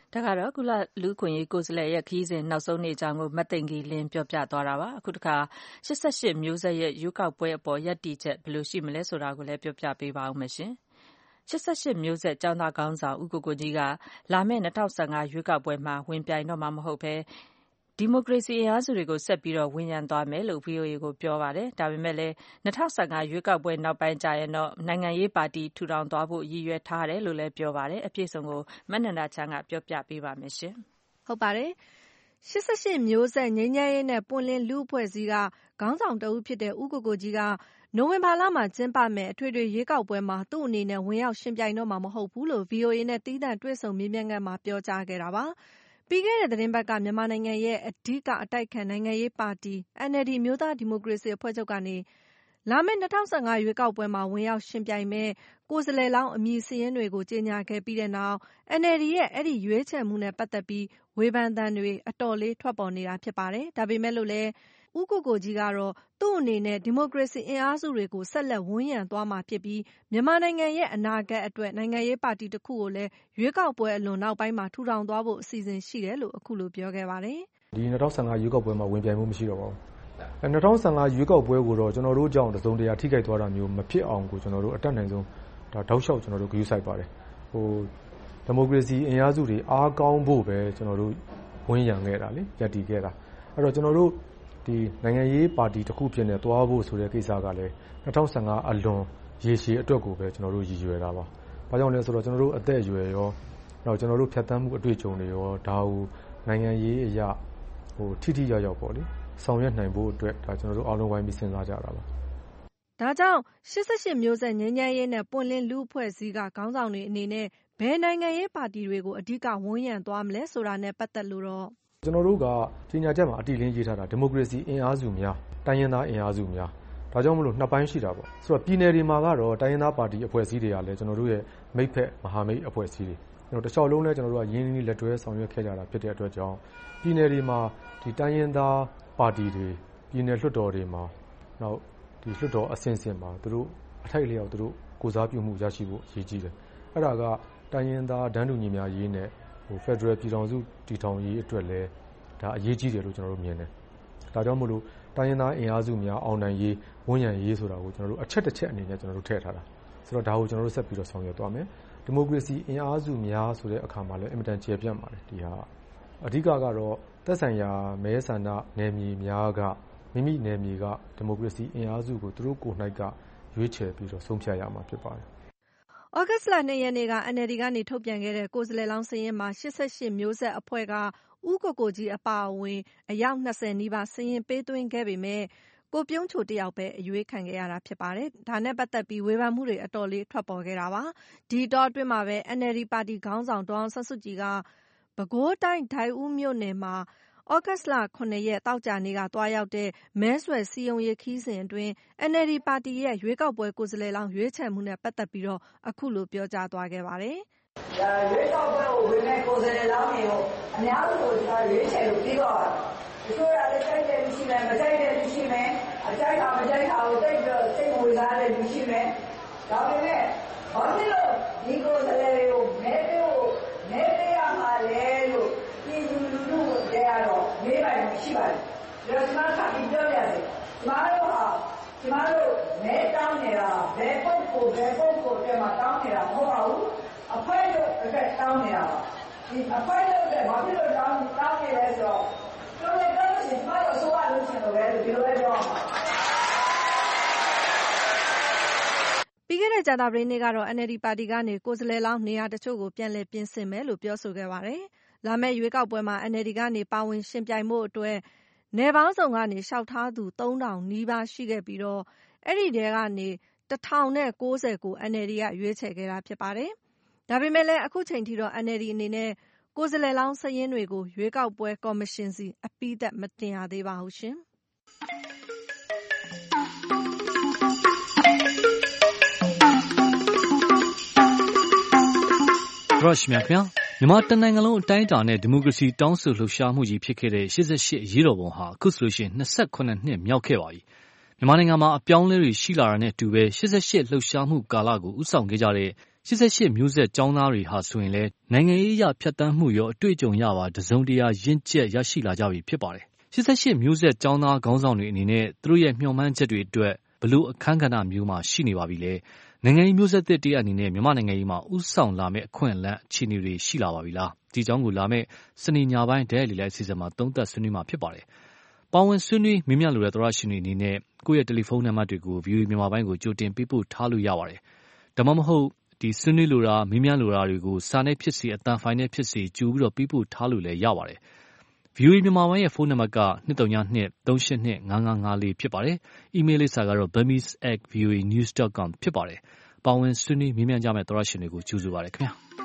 ဒါကတော့ကုလလူ့အခွင့်အရေးကိုယ်စားလှယ်ရဲ့ခရီးစဉ်နောက်ဆုံးနေ့အကြောင်းကိုမသိင်္ဂီလင်းပြောပြသွားတာပါ။အခုတခါ၈၈မျိုးဆက်ရဲ့ရွေးကောက်ပွဲအပေါ်ရပ်တည်ချက်ဘယ်လိုရှိမလဲဆိုတာကိုလည်းပြောပြပေးပါဦးမယ်ရှင်။၈၈မျိုးဆက်ကျောင်းသားခေါင်းဆောင်ဦးကိုကိုကြီးကလာမယ့်၂၀၁၅ရွေးကောက်ပွဲမှာဝင်ပြိုင်တော့မှာမဟုတ်ဘဲဒီမိုကရေစီအင်အားစုတွေကိုဆက်ပြီးတော့ဝန်ရံသွားမယ်လို့ ဗွီအိုအေကိုပြောပါတယ်။ဒါပေမဲ့လည်း၂၀၁၅ရွေးကောက်ပွဲနောက်ပိုင်းကျရင်တော့နိုင်ငံရေးပါတီထူထောင်သွားဖို့ရည်ရွယ်ထားတယ်လို့လည်းပြောပါတယ်။အပြည့်အစုံကိုမနန္ဒာချမ်းကပြောပြပေးပါမယ်ရှင်။ဟုတ်ပါတယ်။၈၈မျိုးဆက်ငြိမ်းချမ်းရေးနဲ့ပွင့်လင်းလူ့အဖွဲ့အစည်းကခေါင်းဆောင်တဦးဖြစ်တဲ့ဦးကိုကိုကြီးကနိုဝင်ဘာလမှာကျင်းပမယ့်အထွေထွေရွေးကောက်ပွဲမှာသူ့အနေနဲ့ဝင်ရောက်ယှဉ်ပြိုင်တော့မှာမဟုတ်ဘူးလို့ ဗွီအိုအေနဲ့သီးသန့်တွေ့ဆုံမေးမြန်းခန်းမှာပြောကြားခဲ့တာပါ။ပြီးခဲ့တဲ့သီတင်းပတ်ကမြန်မာနိုင်ငံရဲ့အဓိကအတိုက်အခံနိုင်ငံရေးပါတီ အန်အယ်လ်ဒီ အမျိုးသားဒီမိုကရေစီအဖွဲ့ချုပ်ကနေလာမယ့်၂၀၁၅ရွေးကောက်ပွဲမှာဝင်ရောက်ယှဉ်ပြိုင်မယ့်ကိုယ်စားလှယ်လောင်းအမည်စာရင်းတွေကိုကြေညာခဲ့ပြီးတဲ့နောက် အန်အယ်လ်ဒီရဲ့အဲဒီရွေးချယ်မှုနဲ့ပတ်သက်ပြီးဝေဖန်သံတွေအတော်လေးထွက်ပေါ်နေတာဖြစ်ပါတယ်။ဒါပေမဲ့လို့လည်းဦးကိုကိုကြီးကတော့သူ့အနေနဲ့ဒီမိုကရေစီအင်အားစုတွေကိုဆက်လက်ဝန်းရံသွားမှာဖြစ်ပြီးမြန်မာနိုင်ငံရဲ့အနာဂတ်အတွက်နိုင်ငံရေးပါတီတစ်ခုကိုလည်းရွေးကောက်ပွဲအလွန်နောက်ပိုင်းမှာထူထောင်သွားဖို့အစီအစဉ်ရှိတယ်လို့အခုလိုပြောခဲ့ပါတယ်။ဒီ၂၀၁၅ရွေးကောက်ပွဲမှာဝင်ပြိုင်မှုမရှိတော့ပါဘူး။အဲ၂၀၁၅ရွေးကောက်ပွဲကိုတော့ကျွန်တော်တို့ကြောင့်တစုံတရာထိခိုက်သွားတာမျိုးမဖြစ်အောင်ကိုကျွန်တော်တို့အတက်နိုင်ဆုံးဒါတောက်လျှောက်ကျွန်တော်တို့ဂရုစိုက်ပါတယ်။ဟိုဒီမိုကရေစီအင်အားစုတွေအားကောင်းဖို့ပဲကျွန်တော်တို့ဝန်းရံခဲ့တာလေရည်တည်ခဲ့တာ။အဲ့တော့ကျွန်တော်တို့ဒီနိုင်ငံရေးပါတီတစ်ခုဖြစ်နေသွားဖို့ဆိုတဲ့ကိစ္စကလည်း၂၀၁၅အလွန်ရေရှည်အတွက်ကိုပဲကျွန်တော်တို့ရည်ရွယ်တာပါ။ဘာကြောင့်လဲဆိုတော့ကျွန်တော်တို့အသက်အရွယ်ရောနောက်ကျွန်တော်တို့ဖြတ်သန်းမှုအတွေ့အကြုံတွေရောဒါကိုနိုင်ငံရေးအရာဟိုထိထိရောက်ရောက်ပေါ့လေဆောင်ရွက်နိုင်ဖို့အတွက်ဒါကျွန်တော်တို့အားလုံးဝိုင်းပြီးစဉ်းစားကြတာပါ။ဒါကြောင့်၈၈မျိုးဆက်ငြိမ်းချမ်းရေးနဲ့ပွင့်လင်းလူ့အဖွဲ့အစည်းကခေါင်းဆောင်တွေအနေနဲ့ဘယ်နိုင်ငံရေးပါတီတွေကိုအဓိကဝန်းရံသွားမလဲဆိုတာနဲ့ပတ်သက်လို့တော့ကျွန်တော်တို့ကကြီးညာချက်မှာအတိအလင်းရေးထားတာဒီမိုကရေစီအင်အားစုများတိုင်းရင်းသားအင်အားစုများဒါကြောင့်မလို့နှစ်ပိုင်းရှိတာပေါ့ဆိုတော့ပြည်နယ်တွေမှာကတော့တိုင်းရင်းသားပါတီအဖွဲ့အစည်းတွေကလည်းကျွန်တော်တို့ရဲ့မိတ်ဖက်မဟာမိတ်အဖွဲ့အစည်းတွေကျွန်တော်တခြားလုံးလည်းကျွန်တော်တို့ကရင်းနှီးလက်တွဲဆောင်ရွက်ခဲ့ကြတာဖြစ်တဲ့အတွက်ကြောင့်ပြည်နယ်တွေမှာဒီတိုင်းရင်းသားပါတီတွေပြည်နယ်လွှတ်တော်တွေမှာနောက်ဒီလွှတ်တော်အဆင့်ဆင့်မှာသူတို့အထိုက်အလျောက်သူတို့ကိုစားပြုမှုရရှိဖို့ရည်ကြီးတယ်အဲ့ဒါကတိုင်းရင်းသားဒန်းတူညီများရေးနဲ့ဟို Federal ပြည်ထောင်စုတည်ထောင်ရေးအတွက်လည်းဒါအရေးကြီးတယ်လို့ကျွန်တော်တို့မြင်တယ်ဒါကြောင့်မို့လို့တိုင်းရင်းသားအင်အားစုများအောင်နိုင်ရေးဝန်ရံရေးဆိုတာကိုကျွန်တော်တို့အချက်တစ်ချက်အနေနဲ့ကျွန်တော်တို့ထည့်ထားတာဆိုတော့ဒါကိုကျွန်တော်တို့ဆက်ပြီးတော့ဆောင်ရွက်သွားမယ်ဒီမိုကရေစီအင်အားစုများဆိုတဲ့အခါမှာလည်းအင်မတန်ကျေပြန့်ပါတယ်ဒီဟာအဓိကကတော့သက်ဆိုင်ရာမဲဆန္ဒနယ်မြေများကမိမိနယ်မြေကဒီမိုကရေစီအင်အားစုကိုသူတို့ကိုယ်၌ကရွေးချယ်ပြီးတော့ဆုံးဖြတ်ရမှာဖြစ်ပါတယ်ဩဂတ်စ်လ၂ရက်နေ့က အန်အယ်လ်ဒီကနေထုတ်ပြန်ခဲ့တဲ့ကိုယ်စားလှယ်လောင်းစာရင်းမှာ၈၈မျိုးဆက်အဖွဲ့ကဦးကိုကိုကြီးအပါအဝင်အယောက်၂၀နီးပါးစာရင်းပေးသွင်းခဲ့ပေမဲ့ကိုပြုံးချိုတယောက်ပဲအရွေးခံခဲ့ရတာဖြစ်ပါတယ်။ဒါနဲ့ပတ်သက်ပြီးဝေဖန်မှုတွေအတော်လေးထွက်ပေါ်ခဲ့တာပါ။ဒီတော့အတွင်းမှာပဲ အန်အယ်လ်ဒီပါတီခေါင်းဆောင်ဒေါ်အောင်ဆန်းစုကြည်ကပဲခူးတိုင်းဒိုက်ဦးမြို့နယ်မှာဩဂတ်စ်လ၇ရက်သောကြာနေ့ကသွားရောက်တဲ့မဲဆွယ်စည်းရုံးရေးခီးစဉ်အတွင်း အန်အယ်လ်ဒီပါတီရဲ့ရွေးကောက်ပွဲကိုယ်စားလှယ်လောင်းရွေးချယ်မှုနဲ့ပတ်သက်ပြီးတော့အခုလိုပြောကြားသွားခဲ့ပါတယ်။ဒါရွေးကောက်ပွဲကိုဝင်မဲ့ကိုယ်စားလှယ်လောင်းတွေကိုအများစုကိုဒီကရွေးချယ်လို့ပြီးတော့ဒီလိုရတဲ့စိတ်တွေရှိမယ်မစိတ်တွေရှိမယ်အကြိုက်တာမကြိုက်တာကိုတိတ်ပြီးစိတ်ဝင်စားတဲ့လူရှိမယ်ဒါပေမဲ့ဘာဖြစ်လို့ဒီကိုယ်စားလှယ်တွေကိုမဲပေးဖို့မဲပေးရမှာလဲလို့ပြည်သူလူထုကိုတရားတော့မေးပိုင်ရှိပါတယ်ဒါမှသာပြီးပြောပြရတယ်ကျမတို့ဟာကျမတို့မဲတောင်းနေတာဘယ်ပုဂ္ဂိုလ်ဘယ်ပုဂ္ဂိုလ်တွေမှာတောင်းနေတာမဟုတ်ပါဘူးအဖွဲ့တို့အတွက်တောင်းနေတာပါဒီအဖွဲ့တို့အတွက်ဘာဖြစ်လို့တောင်းတောင်းနေလဲဆိုတော့ကျွန်တော်တို့ကကျမတို့ဆိုရလို့ရှိရင်လည်းဒီလိုပဲပြောအောင်ပါပြီးခဲ့တဲ့ကြာသပတေးနေ့ကတော့ အန်အယ်လ်ဒီပါတီကနေကိုယ်စားလှယ်လောင်းနေရာတချို့ကိုပြန်လည်ပြင်ဆင်မယ်လို့ပြောဆိုခဲ့ပါတယ်။လာမယ့်ရွေးကောက်ပွဲမှာ အန်အယ်လ်ဒီကနေပါဝင်ယှဉ်ပြိုင်ဖို့အတွက်နယ်ပေါင်းစုံကနေလျှောက်ထားသူသုံးထောင်နီးပါးရှိခဲ့ပြီးတော့အဲဒီထဲကနေတစ်ထောင်နဲ့ကိုးဆယ်ကို အန်အယ်လ်ဒီကရွေးချယ်ခဲ့တာဖြစ်ပါတယ်။ဒါပေမဲ့လည်းအခုချိန်ထိတော့ အန်အယ်လ်ဒီအနေနဲ့ကိုယ်စားလှယ်လောင်းစာရင်းတွေကိုရွေးကောက်ပွဲကော်မရှင်ဆီအပြီးသတ်မတင်ရသေးပါဘူးရှင်။ရရှိမြခင်မြန်မာတနိုင်ငံလုံးအတိုင်းအတာနဲ့ဒီမိုကရေစီတောင်းဆိုလှုပ်ရှားမှုကြီးဖြစ်ခဲ့တဲ့၈၈ရေတော်ပုံဟာအခုဆိုရင်၂၈နှစ်မြောက်ခဲ့ပါပြီမြန်မာနိုင်ငံမှာအပြောင်းအလဲတွေရှိလာတာနဲ့အတူပဲ၈၈လှုပ်ရှားမှုကာလကိုဥဆောင်ခဲ့ကြတဲ့ရှစ်ဆယ့်ရှစ်မျိုးဆက်ကျောင်းသားတွေဟာဆိုရင်လည်းနိုင်ငံရေးအရဖြတ်တန်းမှုရောအတွေ့အကြုံရပါတစုံတရာရင့်ကျက်ရရှိလာကြပြီဖြစ်ပါတယ်။ရှစ်ဆယ့်ရှစ်မျိုးဆက်ကျောင်းသားခေါင်းဆောင်တွေအနေနဲ့သူတို့ရဲ့မျှော်မှန်းချက်တွေအတွက်ဘလို့အခန်းကဏ္ဍမျိုးမှာရှိနေပါပြီလဲ။နိုင်ငံရေးမျိုးဆက်သစ်တရက်အနေနဲ့မြန်မာနိုင်ငံရေးမှာဥဆောင်လာမယ့်အခွင့်အလမ်းအခြေအနေတွေရှိလာပါပြီလား။ဒီအကြောင်းကိုလာမယ့်စနေညပိုင်းဒဲလီလိုက်အစီအစဉ်မှာသုံးသပ်ဆွေးနွေးမှာဖြစ်ပါတယ်။ပါဝင်ဆွေးနွေးမေးမြန်းလိုတဲ့သောရရှင်တွေအနေနဲ့ကိုယ့်ရဲ့တယ်လီဖုန်းနံပါတ်တွေကို ဗီအိုအေ မြန်မာပိုင်းကိုကြိုတင်ပေးပို့ထားလို့ရပါတယ်။ဒါမှမဟုတ်ဒီဆွေးနွေးလိုတာမေးမြန်းလိုတာတွေကိုစာနဲ့ဖြစ်စေအသံဖိုင်နဲ့ဖြစ်စေကြိုပြီးတော့ပေးပို့ထားလို့လည်းရပါတယ်။ ဗီအိုအေ မြန်မာပိုင်းရဲ့ဖုန်းနံပါတ်ကနှစ်သုံးနှစ်သုံးရှစ်နှစ်ငါးငါးငါးလေးဖြစ်ပါတယ်။ အီးမေးလ်လိပ်စာကတော့ burmese at v o a news dot com ဖြစ်ပါတယ်။ပါဝင်ဆွေးနွေးမေးမြန်းကြမယ့်သောရရှင်တွေကိုကြိုဆိုပါရစေခင်ဗျာ။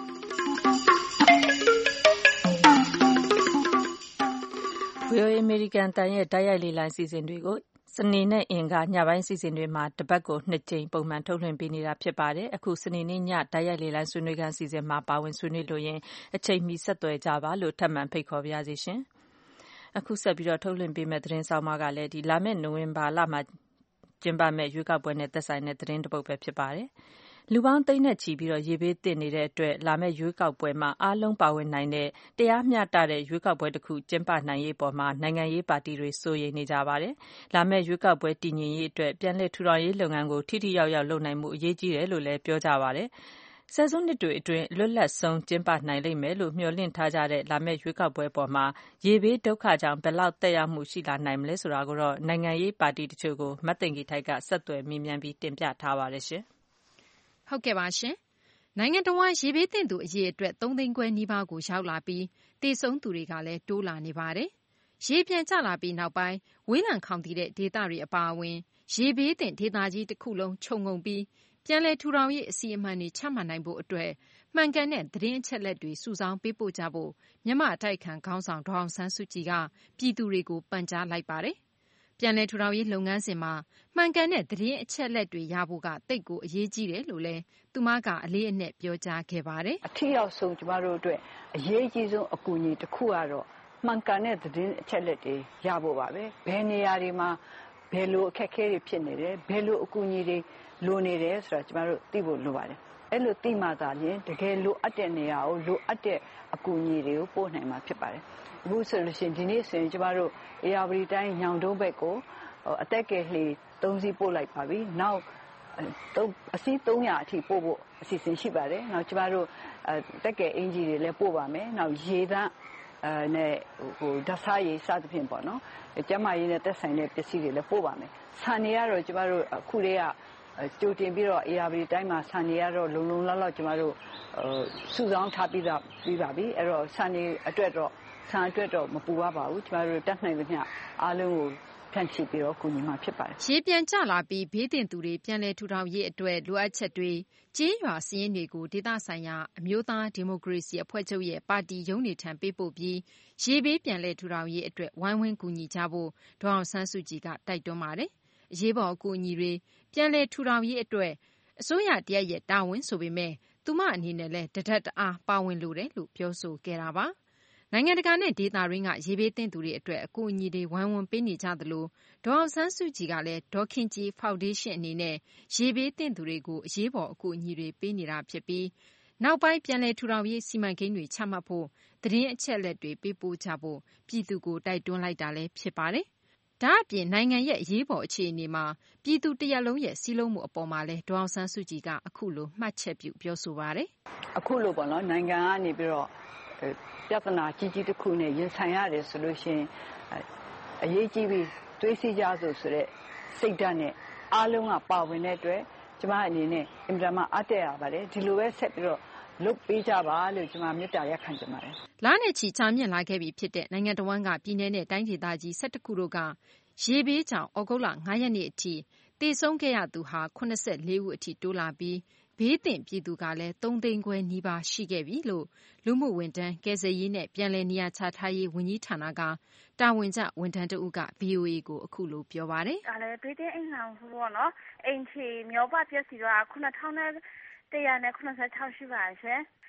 ဗွီအိုအေ အမေရိကန်အသံရဲ့တိုက်ရိုက်လေ့လာအစီအစဉ်တွေကိုစနေနဲ့အင်္ဂါညပိုင်းအစီအစဉ်တွေမှာတပတ်ကိုနှစ်ကြိမ်ပုံမှန်ထုတ်လွှင့်ပေးနေတာဖြစ်ပါတယ်။အခုစနေနေ့ညတိုက်ရိုက်လေ့လာဆွေးနွေးခန်းအစီအစဉ်မှာပါဝင်ဆွေးနွေးလိုရင်အချိန်မီဆက်သွယ်ကြပါလို့ထပ်မံဖိတ်ခေါ်ပါရစေရှင်။အခုဆက်ပြီးတော့ထုတ်လွှင့်ပေးမယ့်သတင်းဆောင်မကလည်းဒီလာမယ့်နိုဝင်ဘာလမှာကျင်းပမယ့်ရွေးကောက်ပွဲနဲ့သက်ဆိုင်တဲ့သတင်းတစ်ပုဒ်ပဲဖြစ်ပါတယ်။လူပေါင်းသိန်းနဲ့ချီပြီးတော့ရေဘေးသင့်နေတဲ့အတွက်လာမယ့်ရွေးကောက်ပွဲမှာအားလုံးပါဝင်နိုင်တဲ့တရားမျှတတဲ့ရွေးကောက်ပွဲတစ်ခုကျင်းပနိုင်ရေးပေါ်မှာနိုင်ငံရေးပါတီတွေစိုးရိမ်နေကြပါတယ်။လာမယ့်ရွေးကောက်ပွဲတည်ငြိမ်ရေးအတွက်ပြန်လည်ထူထောင်ရေးလုပ်ငန်းကိုထိထိရောက်ရောက်လုပ်နိုင်မှုအရေးကြီးတယ်လို့လည်းပြောကြပါတယ်။ဆယ်စုနှစ်တွေအတွင်းလွတ်လပ်ဆုံးကျင်းပနိုင်လိမ့်မယ်လို့မျှော်လင့်ထားကြတဲ့လာမယ့်ရွေးကောက်ပွဲပေါ်မှာရေဘေးဒုက္ခကြောင့်ဘယ်လောက်သက်ရောက်မှုရှိလာနိုင်မလဲဆိုတာကိုတော့နိုင်ငံရေးပါတီတချို့ကိုမသိင်္ဂီထိုက်ကဆက်သွယ်မေးမြန်းပြီးတင်ပြထားပါတယ်ရှင်။ဟုတ်ကဲ့ပါရှင်နိုင်ငံတော်ဝန်ရေဘေးသင့်သူအရေအတွက်သုံးသိန်းခွဲနီးပါးကိုရောက်လာပြီးတည်ဆုံသူတွေကလည်းတိုးလာနေပါတယ်။ရေပြန်ကျလာပြီးနောက်ပိုင်းဝေးလံခေါင်တည်တဲ့ဒေသတွေအပါအဝင်ရေဘေးသင့်ဒေသကြီးတစ်ခုလုံးခြုံငုံပြီးပြန်လည်ထူထောင်ရေးအစီအမံတွေချမှတ်နိုင်ဖို့အတွက်မှန်ကန်တဲ့သတင်းအချက်အလက်တွေစုဆောင်းပေးပို့ကြဖို့မြန်မာအတိုက်ခံခေါင်းဆောင်ဒေါအောင်ဆန်းစုကြည်ကပြည်သူတွေကိုပန်ကြားလိုက်ပါတယ်။ပြန်လည်ထူထောင်ရေးလုပ်ငန်းစဉ်မှာမှန်ကန်တဲ့သတင်းအချက်အလက်တွေရဖို့ကတိတ်ကိုအရေးကြီးတယ်လို့လည်းသူမကအလေးအနက်ပြောကြားခဲ့ပါတယ်။အထီးရောက်ဆုံးကျမတို့အတွက်အရေးကြီးဆုံးအကူအညီတစ်ခုကတော့မှန်ကန်တဲ့သတင်းအချက်အလက်တွေရဖို့ပါပဲ။ဘယ်နေရာတွေမှာဘယ်လိုအခက်အခဲတွေဖြစ်နေတယ်ဘယ်လိုအကူအညီတွေလိုနေတယ်ဆိုတာကျမတို့သိဖို့လိုပါတယ်။အဲ့လိုသိမှသာလျှင်တကယ်လိုအပ်တဲ့နေရာကိုလိုအပ်တဲ့အကူအညီတွေကိုပို့နိုင်မှာဖြစ်ပါတယ်။အခုဆိုလို့ရှိရင်ဒီနေ့ဆိုရင်ကျမတို့အေယာဝတီတိုင်းညောင်တုံးဘက်ကိုအသက်ကယ်လှေသုံးစီးပို့လိုက်ပါပြီ။နောက်အစီးသုံးရာအထိပို့ဖို့အစီအစဉ်ရှိပါတယ်။နောက်ကျမတို့အသက်ကယ်အင်ဂျီတွေလည်းပို့ပါမယ်။နောက်ရေသန့်အဲနဲ့ဟိုဓာတ်စားရည်စသဖြင့်ပေါ့နော်။ကျမရေးနဲ့သက်ဆိုင်တဲ့ပစ္စည်းတွေလည်းပို့ပါမယ်။ဆန်တွေကတော့ကျမတို့အခုတည်းကကြိုတင်ပြီးတော့အေယာဝတီတိုင်းမှာဆန်တွေကတော့လုံလုံလောက်လောက်ကျမတို့စုဆောင်းထားပြီးသားပြီးပါပြီ။အဲ့တော့ဆန်တွေအတွက်တော့ဆန်အတွက်တော့မပူရပါဘူးကျမတို့တတ်နိုင်လို့ညအားလုံးကိုဖြန့်ချိပြီးတော့ကူညီမှာဖြစ်ပါတယ်ရေပြန်ကျလာပြီးဘေးတင်သူတွေပြန်လည်ထူထောင်ရေးအတွက်လိုအပ်ချက်တွေကြေးရွာစည်းရင်းတွေကိုဒေသဆိုင်ရာအမျိုးသားဒီမိုကရေစီအဖွဲ့ချုပ်ရဲ့ပါတီရုံးနေထံပေးပို့ပြီးရေဘေးပြန်လည်ထူထောင်ရေးအတွက်ဝိုင်းဝန်းကူညီကြဖို့ဒေါအောင်ဆန်းစုကြည်ကတိုက်တွန်းပါတယ်အရေးပေါ်အကူအညီတွေပြန်လည်ထူထောင်ရေးအတွက်အစိုးရတရက်ရဲ့တာဝန်ဆိုပေမဲ့သူမအနေနဲ့လည်းတဒတ်တအားပါဝင်လိုတယ်လို့ပြောဆိုခဲ့တာပါနိုင်ငံတကာနဲ့ဒေသရင်းကရေဘေးသင့်သူတွေအတွက်အကူအညီတွေဝိုင်းဝန်းပေးနေကြသလိုဒေါအောင်ဆန်းစုကြည်ကလည်းဒေါခင်ကြီးဖောင်ဒေးရှင်းအနေနဲ့ရေဘေးသင့်သူတွေကိုအရေးပေါ်အကူအညီတွေပေးနေတာဖြစ်ပြီးနောက်ပိုင်းပြန်လည်ထူထောင်ရေးစီမံကိန်းတွေချမှတ်ဖို့သတင်းအချက်အလက်တွေပေးပို့ကြဖို့ပြည်သူကိုတိုက်တွန်းလိုက်တာလည်းဖြစ်ပါတယ်။ဒါ့အပြင်နိုင်ငံရဲ့အရေးပေါ်အခြေအနေမှာပြည်သူတရက်လုံးရဲ့စီးလုံးမှုအပေါ်မှာလည်းဒေါအောင်ဆန်းစုကြည်ကအခုလိုမှတ်ချက်ပြုပြောဆိုပါတယ်။အခုလိုပေါ့နော်နိုင်ငံကနေပြီးတော့ပြဿနာကြီးကြီးတစ်ခုနဲ့ရင်ဆိုင်ရတယ်ဆိုလို့ရှိရင်အရေးကြီးပြီးတွေးစီကြဆိုဆိုတဲ့စိတ်ဓာတ်နဲ့အားလုံးကပါဝင်တဲ့အတွက်ကျမအနေနဲ့အင်တာမအားတက်ရပါတယ်ဒီလိုပဲဆက်ပြီးတော့လုပ်ပေးကြပါလို့ကျမမေတ္တာရပ်ခံချင်ပါတယ်။လာနဲ့ချီချာမြင့်လာခဲ့ပြီဖြစ်တဲ့နိုင်ငံတော်ဝန်ကပြည်내နဲ့တိုင်းဒေသကြီး၁၁ခုတို့ကရေဘေးကြောင့်ဩဂုတ်လ၅ရက်နေ့အထိတည်ဆုံးခဲ့ရသူဟာ၈၄ဦးအထိတိုးလာပြီးဘေးသင့်ပြည်သူကလည်းသုံးသိန်းခွဲနီးပါးရှိခဲ့ပြီလို့လူမှုဝန်ထမ်းကယ်ဆယ်ရေးနဲ့ပြန်လည်နေရာချထားရေးဝန်ကြီးဌာနကတာဝန်ကျဝန်ထမ်းတဦးက ဗွီအိုအေကိုအခုလိုပြောပါတယ်။ဒါလည်းဘေးသင့်အိမ်ဆောင်ပေါ့နော်အိမ်ခြေမျိုးပပျက်စီးသွားခုနှစ်ထောင်နဲ့တရာနဲ့ခုနှစ်ဆယ်ခြောက်ရှိပါရှင်။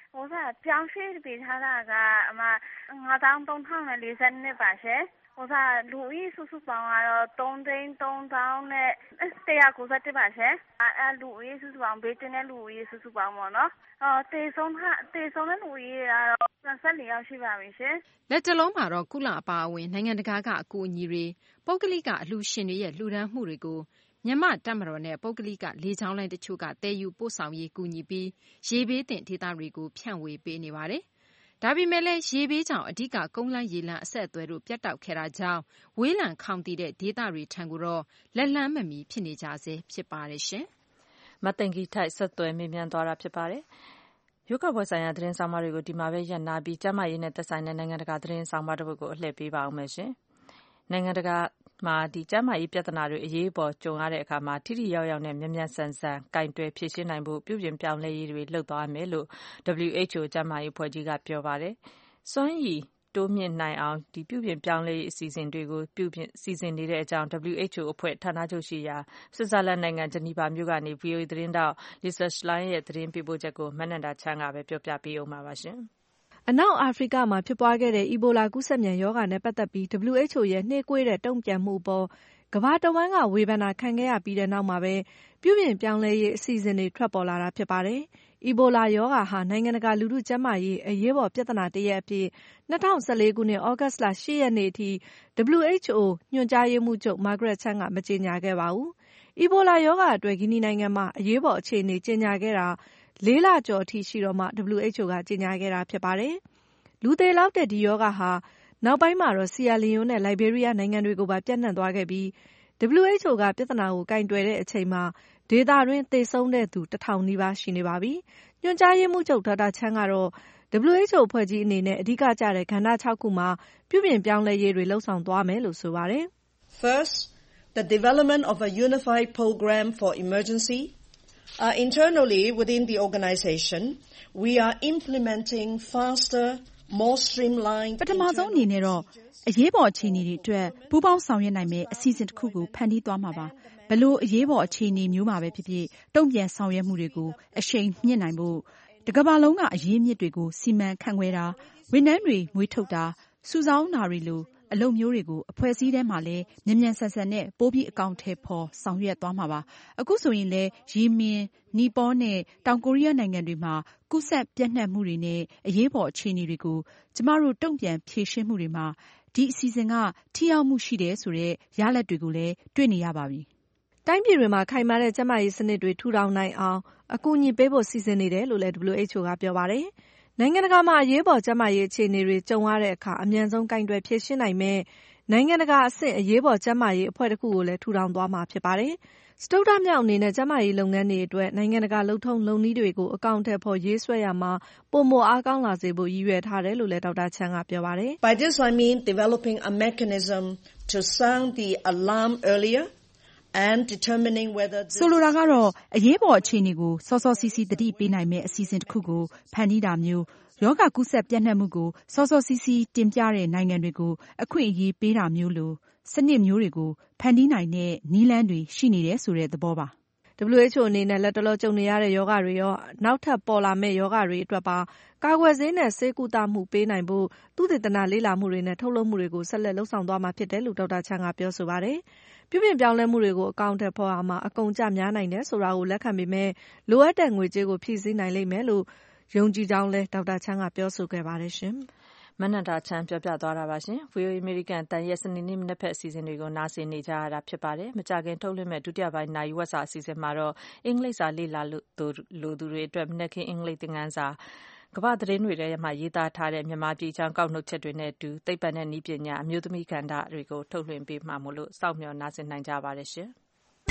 我说江水比他那个嘛，我当东塘的离山的把些。我说路易叔叔帮啊，东镇东塘的，对呀，故事对吧些？啊啊，路易叔叔帮，北京的路易叔叔帮忙咯。哦，对送他，对送的路易啊，那三里要去吧没些。 လက်တလုံးမှာတော့ကုလအပါအဝင်နိုင်ငံတကာကအကူအညီတွေပုဂ္ဂလိကအလှူရှင်တွေရဲ့လှူဒန်းမှုတွေကိုမြန်မာတပ်မတော်နဲ့ပုဂ္ဂလိကလေကြောင်းလိုင်းတချို့ကတည်ယူပို့ဆောင်ရေးကူညီပြီးရေဘေးတင်ဒေသတွေကိုဖြန့်ဝေပေးနေပါတယ်။ဒါပေမဲ့လည်းရေဘေးကြောင့်အဓိကကုန်းလမ်းရေလမ်းအဆက်အသွယ်တို့ပြတ်တောက်ခဲ့တာကြောင့်ဝေးလံခေါင်တည်တဲ့ဒေသတွေထံကိုတော့လက်လန်းမမီဖြစ်နေကြဆဲဖြစ်ပါတယ်ရှင်။မသိင်္ဂီထိုက်ဆက်သွယ်မေးမြန်းသွားတာဖြစ်ပါတယ်။ရုပ်ကပွဲဆိုင်ရာသတင်းဆောင်မတွေကိုဒီမှာပဲရပ်နာပြီးကျမရေးနဲ့သက်ဆိုင်တဲ့နိုင်ငံတကာသတင်းဆောင်မတို့ကိုအလှည့်ပေးပါအောင်မယ်ရှင်။နိုင်ငံတကာမှာဒီကျမရေးပြဿနာတွေအရေးပေါ်ကြုံရတဲ့အခါမှာထိထိရောက်ရောက်နဲ့မြန်မြန်ဆန်ဆန်ကင်တွယ်ဖြေရှင်းနိုင်ဖို့ပြုပြင်ပြောင်းလဲရေးတွေလုပ်သွားမယ်လို့ W H O ကျမရေးဖွဲ့ကြီးကပြောပါတယ်။စွမ်းရည်တိုးမြင့်နိုင်အောင်ဒီပြုပြင်ပြောင်းလဲရေးအစီအစဉ်တွေကိုပြုပြင်စီစဉ်နေတဲ့အကြောင်း W H O အဖွဲ့ဌာနချုပ်ရှိရာဆွစ်ဇာလန်နိုင်ငံဂျနီဗာမြို့ကနေ V O A သတင်းတောက် Lisa Schlein ရဲ့သတင်းပေးပို့ချက်ကိုမနန္ဒာချမ်းကပဲပြောပြပေးအောင်ပါရှင်။အနောက်အာဖရိကမှာဖြစ်ပွားခဲ့တဲ့အီဘိုလာကူးစက်မြန်ရောဂါနဲ့ပတ်သက်ပြီး W H O ရဲ့နှေးကွေးတဲ့တုံ့ပြန်မှုပေါ်ကမ္ဘာတဝန်းကဝေဖန်တာခံခဲ့ရပြီးတဲ့နောက်မှာပဲပြုပြင်ပြောင်းလဲရေးအစီအစဉ်တွေထွက်ပေါ်လာတာဖြစ်ပါတယ်။အီဘိုလာရောဂါဟာနိုင်ငံတကာလူထုကျန်းမာရေးအရေးပေါ်ပြဿနာတစ်ရပ်အဖြစ်၂၀၁၄ခုနှစ်ဩဂတ်လ၈ရက်နေ့အထိ W H O ညွှန်ကြားရေးမှူးချုပ် Margaret Chan ကမကြေညာခဲ့ပါဘူး။အီဘိုလာရောဂါအတွက်ဂီနီနိုင်ငံမှာအရေးပေါ်အခြေအနေကြေညာခဲ့တာလေးလကျော်အထိရှိတော့မှ W H O ကကြေညာခဲ့တာဖြစ်ပါတယ်။လူသေလောက်တဲ့ဒီရောဂါဟာနောက်ပိုင်းမှာတော့ဆီယာလီယိုနဲ့ လိုက်ဘေးရီးယားနိုင်ငံတွေကိုပါပြန့်နှံ့သွားခဲ့ပြီး W H O ကပြဿနာကိုကင်တွယ်တဲ့အချိန်မှာဒေသတွင်းသေဆုံးတဲ့သူတစ်ထောင်နီးပါးရှိနေပါပြီ။ညွှန်ကြားရေးမှူးချုပ်ဒေါက်တာချန်းကတော့ W H O ဖွဲ့ကြီးအနေနဲ့အဓိကကျတဲ့ကဏ္ဍ၆ခုမှာပြုပြင်ပြောင်းလဲရေးတွေလှုပ်ဆောင်သွားမယ်လို့ဆိုပါတယ်။ First, the development of a unified program for emergency. Uh, internally within the organization, we are implementing faster, more streamlined ပထမဆုံးအနေနဲ့တော့အရေးပေါ်အခြေအနေတွေအတွက်ပူးပေါင်းဆောင်ရွက်နိုင်မယ့်အစီအစဉ်တစ်ခုကိုဖန်တီးသွားမှာပါ။ဘလို့အရေးပေါ်အခြေအနေမျိုးမှာပဲဖြစ်ဖြစ်တုံ့ပြန်ဆောင်ရွက်မှုတွေကိုအရှိန်မြင့်နိုင်ဖို့တကမ္ဘာလုံးကအရေးမြစ်တွေကိုစီမံခန့်ခွဲတာဝန်ထမ်းတွေမွေးထုတ်တာစုဆောင်းတာတွေလိုအလုပ်မျိုးတွေကိုအဖွဲ့အစည်းထဲမှာလည်းမြန်မြန်ဆန်ဆန်နဲ့ပိုပြီးအကောင့်ထဲပေါ်ဆောင်ရွက်သွားမှာပါ။အခုဆိုရင်လည်းယီမင်နီပေါနဲ့တောင်ကိုရီးယားနိုင်ငံတွေမှာကူးစက်ပြန့်နှံ့မှုတွေနဲ့အရေးပေါ်အခြေအနေတွေကိုကျမတို့တုံ့ပြန်ဖြေရှင်းမှုတွေမှာဒီအစီအစဉ်ကထိရောက်မှုရှိတယ်ဆိုတဲ့ရလဒ်တွေကိုလည်းတွေ့နေရပါပြီ။တိုင်းပြည်တွေမှာခိုင်မာတဲ့ကျန်းမာရေးစနစ်တွေထူထောင်နိုင်အောင်အကူအညီပေးဖို့စီစဉ်နေတယ်လို့လည်း W H O ကပြောပါတယ်။နိုင်ငံတကာမှာအရေးပေါ်ကျန်းမာရေးအခြေအနေတွေကြုံရတဲ့အခါအမြန်ဆုံးကင်တွယ်ဖြေရှင်းနိုင်မယ့်နိုင်ငံတကာအဆင့်အရေးပေါ်ကျန်းမာရေးအဖွဲ့တစ်ခုကိုလည်းထူထောင်သွားမှာဖြစ်ပါတယ်။စတုတ္ထမြောက်အနေနဲ့ကျန်းမာရေးလုပ်ငန်းတွေအတွက်နိုင်ငံတကာလုပ်ထုံးလုပ်နည်းတွေကိုအကောင့်ထဲပေါ်ရေးဆွဲရမှာပိုမိုအားကောင်းလာစေဖို့ရည်ရွယ်ထားတယ်လို့လည်းဒေါက်တာချန်းကပြောပါတယ်။ By this I mean developing a mechanism to sound the alarm earlier and determining whether ဆိုလိုတာကတော့အရေးပေါ်အခြေအနေကိုစောစောစီးစီးသတိပေးနိုင်မယ့်အစီအစဉ်တစ်ခုကိုဖန်တီးတာမျိုးရောဂါကူးစက်ပြန့်နှံ့မှုကိုစောစောစီးစီးတင်ပြတဲ့နိုင်ငံတွေကိုအခွင့်အရေးပေးတာမျိုးလိုစနစ်မျိုးတွေကိုဖန်တီးနိုင်တဲ့နည်းလမ်းတွေရှိနေတယ်ဆိုတဲ့သဘောပါ။ W H O အနေနဲ့လက်တလောကြုံနေရတဲ့ရောဂါတွေရောနောက်ထပ်ပေါ်လာမယ့်ရောဂါတွေအတွက်ပါကာကွယ်ဆေးနဲ့ဆေးကုသမှုပေးနိုင်ဖို့သုတေသနလေ့လာမှုတွေနဲ့ထုတ်လုပ်မှုတွေကိုဆက်လက်လှုပ်ဆောင်သွားမှာဖြစ်တယ်လို့ဒေါက်တာချန်းကပြောဆိုပါတယ်။ပြုပြင်ပြောင်းလဲမှုတွေကိုအကောင့်ထဲပေါ်အောင်မှာအကုန်ကျများနိုင်တယ်ဆိုတာကိုလက်ခံပေမဲ့လိုအပ်တဲ့ငွေကြေးကိုဖြည့်ဆည်းနိုင်လိမ့်မယ်လို့ယုံကြည်ကြောင်းလဲဒေါက်တာချန်းကပြောဆိုခဲ့ပါတယ်ရှင်။မနန္ဒာချမ်းပြောပြသွားတာပါရှင်။ V O A အမေရိကန်တန်ရဲ့စနေနေ့မနက်ဖက်အစီအစဉ်တွေကိုနားဆင်နေကြရတာဖြစ်ပါတယ်။မကြခင်ထုတ်လွှင့်မဲ့ဒုတိယပိုင်းနိုင်ဝက်စာအစီအစဉ်မှာတော့အင်္ဂလိပ်စာလေ့လာလို့လိုသူတွေအတွက်မနက်ခင်းအင်္ဂလိပ်သင်ခန်းစာကမ္ဘာသတင်းတွေထဲမှာရေးသားထားတဲ့မြန်မာပြည်ချောင်းကောက်နှုတ်ချက်တွေနဲ့အတူသိပ္ပံနဲ့နည်းပညာအမျိုးသမီးကဏ္ဍတွေကိုထုတ်လွှင့်ပေးမှာမို့လို့စောင့်မျှော်နားဆင်နိုင်ကြပါတယ်ရှင်။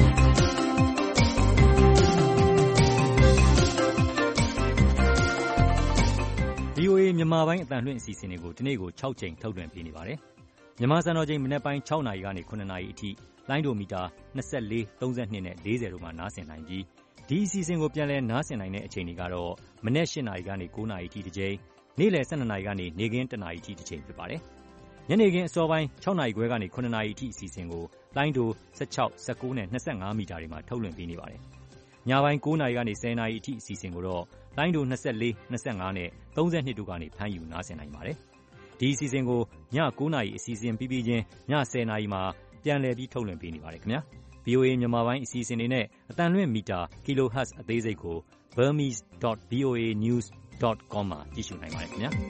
V O A မြန်မာပိုင်းအသံလွှင့်အစီအစဉ်တွေကိုဒီနေ့ကို၆ကြိမ်ထုတ်လွှင့်ပေးနေပါတယ်။မြန်မာစံတော်ချိန်မနက်ပိုင်း၆နာရီကနေ၇နာရီအထိလိုင်းဒိုမီတာ၂၄၊၃၂နဲ့၄၀တို့မှာနားဆင်နိုင်ပြီးဒီအစီအစဉ်ကိုပြန်လည်နားဆင်နိုင်တဲ့အချိန်တွေကတော့မနက်၈နာရီကနေ၉နာရီအထိတစ်ကြိမ်နေ့လယ်၁၂နာရီကနေနေ့ခင်း၁နာရီအထိတစ်ကြိမ်ဖြစ်ပါတယ်။ညနေခင်းအစောပိုင်း၆နာရီခွဲကနေ၇နာရီအထိအစီအစဉ်ကိုလိုင်းဒို၁၆၊၁၉နဲ့၂၅မီတာတွေမှာထုတ်လွှင့်ပေးနေပါတယ်။ညပိုင်း၉နာရီကနေ၁၀နာရီအထိအစီအစဉ်ကိုတော့လိုင်းဒို၂၄ ၂၅နဲ့၃၂တို့ကနေဖမ်းယူနားဆင်နိုင်ပါတယ်။ဒီအစီအစဉ်ကိုည၉နာရီအစီအစဉ်ပြီးပြီးချင်းည၁၀နာရီမှာပြန်လည်ပြီးထုတ်လွှင့်ပေးနေပါတယ်ခင်ဗျာ။ဗီအိုအေ မြန်မာပိုင်းအစီအစဉ်တွေနဲ့အသံလွှင့်မီတာ kilohertz အသေးစိတ်ကို burmese dot v o a news dot com မှာကြည့်ရှုနိုင်ပါတယ်ခင်ဗျာ။